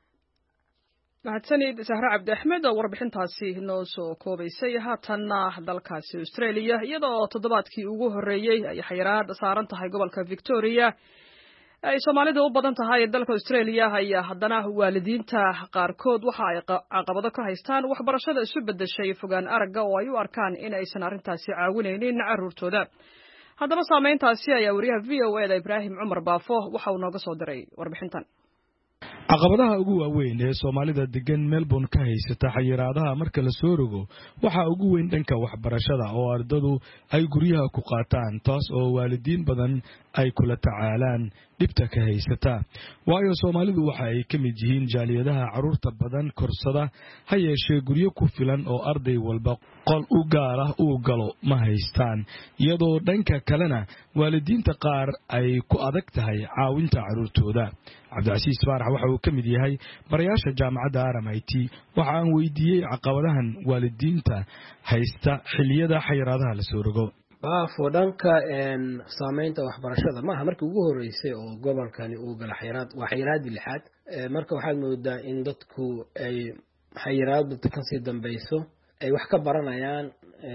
mahadsanid Sahra Cabdi Axmed oo warbixintaasi noo soo koobaysay. haatanna dalkaasi Australia iyadoo toddobaadkii ugu horeeyay ay xayiraad saaran tahay gobolka Victoria ay Soomaalida u badan tahay dalka Australia ayaa haddana waalidiinta qaarkood waxa ay caqabado ka haystaan waxbarashada isu bedeshay fogaan aragga oo ay u arkaan in aysan arrintaasi caawinaynin carruurtooda. haddaba saameyntaasi ayaa wariyaha V O A da Ibraahim Cumar Baafo waxa uu nooga soo diray warbixintan. caqabadaha ugu waaweyn ee Soomaalida degan Melbourne ka haysata xayiraadaha marka la soo rogo waxa ugu weyn dhanka waxbarashada oo ardadu ay guryaha ku qaataan taas oo waalidiin badan ay kula tacaalaan dhibta ka haysata waayo soomaalidu waxa ay ka mid yihiin jaaliyadaha carruurta badan korsada ha yeeshee guryo ku filan oo arday walba qol u gaar ah uu galo ma haystaan iyadoo dhanka kalena waalidiinta qaar ay ku adag tahay caawinta carruurtooda cabdicasiis faarax waxa uu ka mid yahay barayaasha jaamacadda R M I T waxa aan weydiiyey caqabadahan waalidiinta haysta xilliyada xayiraadaha la soo rogo baafo dhanka saamaynta waxbarashada maaha markii ugu horeysay oo gobolkani uu gala xayiraad waa xayiraadii lixaad marka waxaad moodaa in dadku ay xayiraadda kasii dambayso ay wax ka baranayaan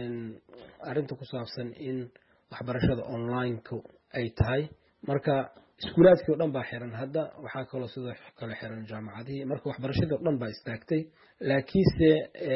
arrinta ku saabsan in waxbarashada online-ku ay tahay marka iskuulaadkii oo dhan baa xiran hadda waxaa kaloo sidoo kale xiran jaamacadihii marka waxbarashadii oo dhan baa istaagtay laakiinse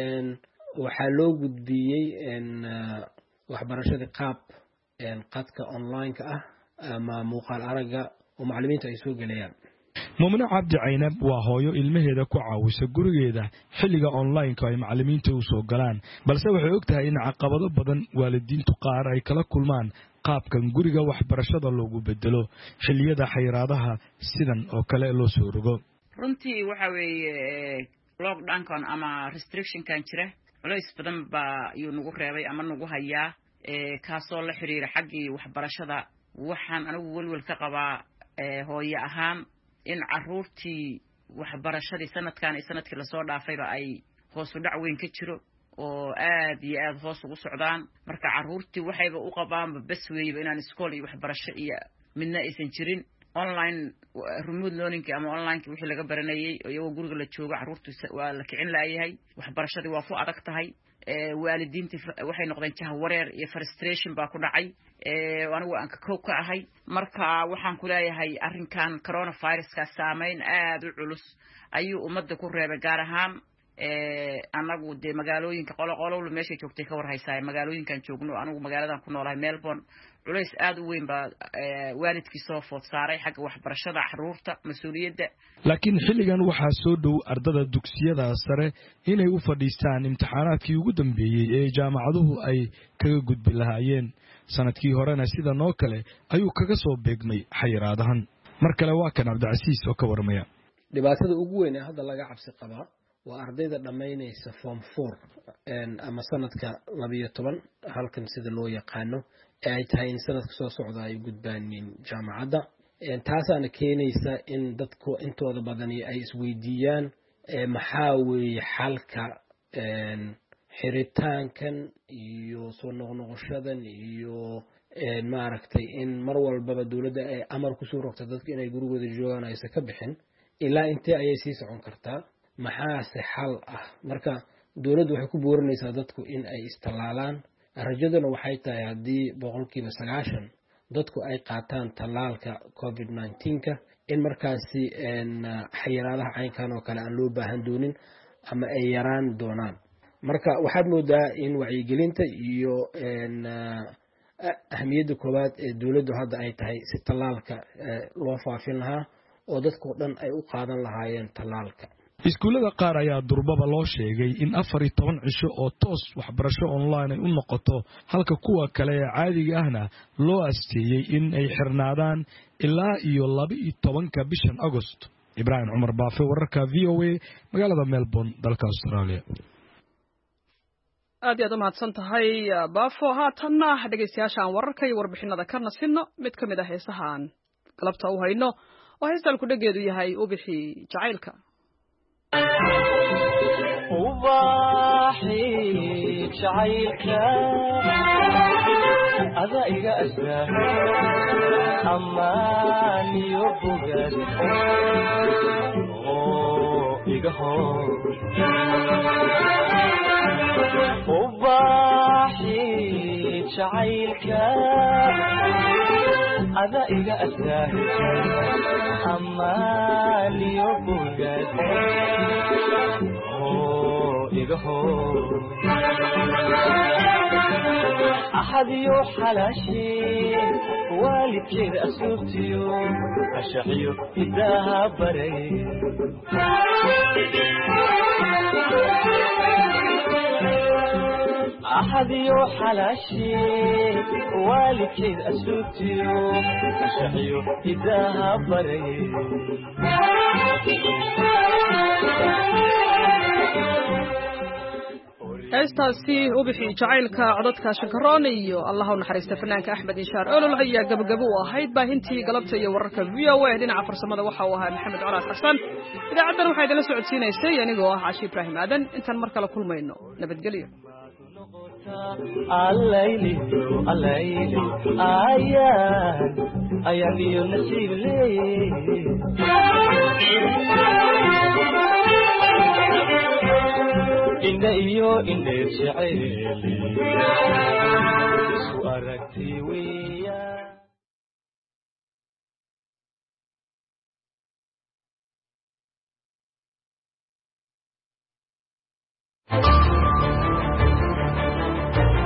waxaa loo gudbiyey waxbarashadii qaab qadka online-ka ah ama muuqaal aragga oo macallimiinta ay soo gelayaan mumne cabdi caynab waa hooyo ilmaheeda ku caawisa gurigeeda xilliga online-ka ay macallimiinta u soo galaan balse waxay og tahay in caqabado badan waalidiintu qaar ay kala kulmaan qaabkan guriga waxbarashada loogu bedelo xilliyada xayiraadaha sidan oo kale loo soo rogo runtii waxa weeye lockdownkan ama restrictionkan jira culays badan baa ayuu nagu reebay ama nagu hayaa kaasoo la xiriira xaggii waxbarashada waxaan anigu welwel ka qabaa hooyo ahaan in carruurtii waxbarashadii sanadkan iyo sanadkii lasoo dhaafayba ay hoos u dhac weyn ka jiro oo aad iyo aad hoos ugu socdaan marka carruurtii waxayba u qabaanba bas weeyba inaan iskool iyo waxbarasho iyo midna aysan jirin online remote learning ama online wixii laga baranayay iyagoo guriga la joogo carruurtu waa la kicin laayahay waxbarashadii waa ku adag tahay waalidiintii waxay noqdeen jaha wareer iyo frustration baa ku dhacay anigu aan ka koob ka ahay marka waxaan ku leeyahay arrinkan coronaviruska saameyn aad u culus ayuu ummadda ku reebay gaar ahaan anagu dee magaalooyinka qoloqolowla meeshay joogtay ka war haysaa magaalooyinkan joogno anigu magaaladan ku noolahay Melbourne culays aad u weyn baa waalidkii soo food saaray xagga waxbarashada carruurta mas'uuliyadda laakiin xilligan waxaa soo dhow ardada dugsiyada sare inay u fadhiistaan imtixaanaadkii ugu dambeeyey ee jaamacaduhu ay kaga gudbi lahaayeen sanadkii horena sidan oo kale ayuu kaga soo beegmay xayiraadahan mar kale waa kan cabdicasiis oo ka warmaya dhibaatada ugu weyn ee hadda laga cabsi qabaa waa ardayda dhamaynaysa form four ama sanadka labiyo toban halkan sida loo yaqaano ee ay tahay in sanadka soo socda ay gudbaanin jaamacadda taasaana keenaysa in dadku intooda badani ay isweydiiyaan maxaa weeye xalka xiritaankan iyo soo noqnoqoshadan iyo maaragtay in mar walbaba dowladda ay amar kusoo rogta dadku inay gurigooda joogaan aysan ka bixin ilaa intee ayay sii socon kartaa maxaase xal ah marka dowladdu waxay ku boorinaysaa dadku in ay istallaalaan rajaduna waxay tahay haddii boqolkiiba sagaashan dadku ay qaataan tallaalka covid nineteenka in markaasi xayiraadaha caynkan oo kale aan loo baahan doonin ama ay yaraan doonaan marka waxaad moodaa in wacyigelinta iyo ahmiyadda koowaad ee dowladdu hadda ay tahay si tallaalka loo faafin lahaa oo dadkao dhan ay u qaadan lahaayeen tallaalka iskuullada qaar ayaa durbaba loo sheegay in afar iyo toban cisho oo toos waxbarasho online ay u noqoto halka kuwa kale ee caadiga ahna loo asteeyey in ay xirnaadaan ilaa iyo laba iyo tobanka bishan agost ibraahim cumar baafe wararka v o a magaalada Melbourne dalka Australia aad iyo aad u mahadsan tahay baafo haatanna dhegeystayaashaan wararka iyo warbixinada ka nasino mid ka mid ah heesahaan galabta u hayno oo heestalku dhageedu yahay ubixi jacaylka ubaxi jacaylka ada iga asbaa amaan iyo bogad oo iga hor ubaxi jacaylka ada iga asbaa amaan iyo bogad أحد يوحلاشي والد كذا أسوتيو أشعيو إداها بري أحد يوحلاشي والكيد أسوتيو أشعيو إذا بري heestaasi ubixi jacaylka codadka shankaroon iyo allah u naxariista fanaanka axmed inshaar olol ayaa gabagabo u ahayd baahintii galabta iyo wararka v o a dhinaca farsamada waxa uu ahaa maxamed colaad xasan idaacaddan waxaa idinla socodsiinaysay anigoo ah caashi ibraahim aadan intaan mar kale kulmayno nabadgelyo الليل الليل أيان أيان ينسيب لي إن إيو إن شعيلي سواركتي وي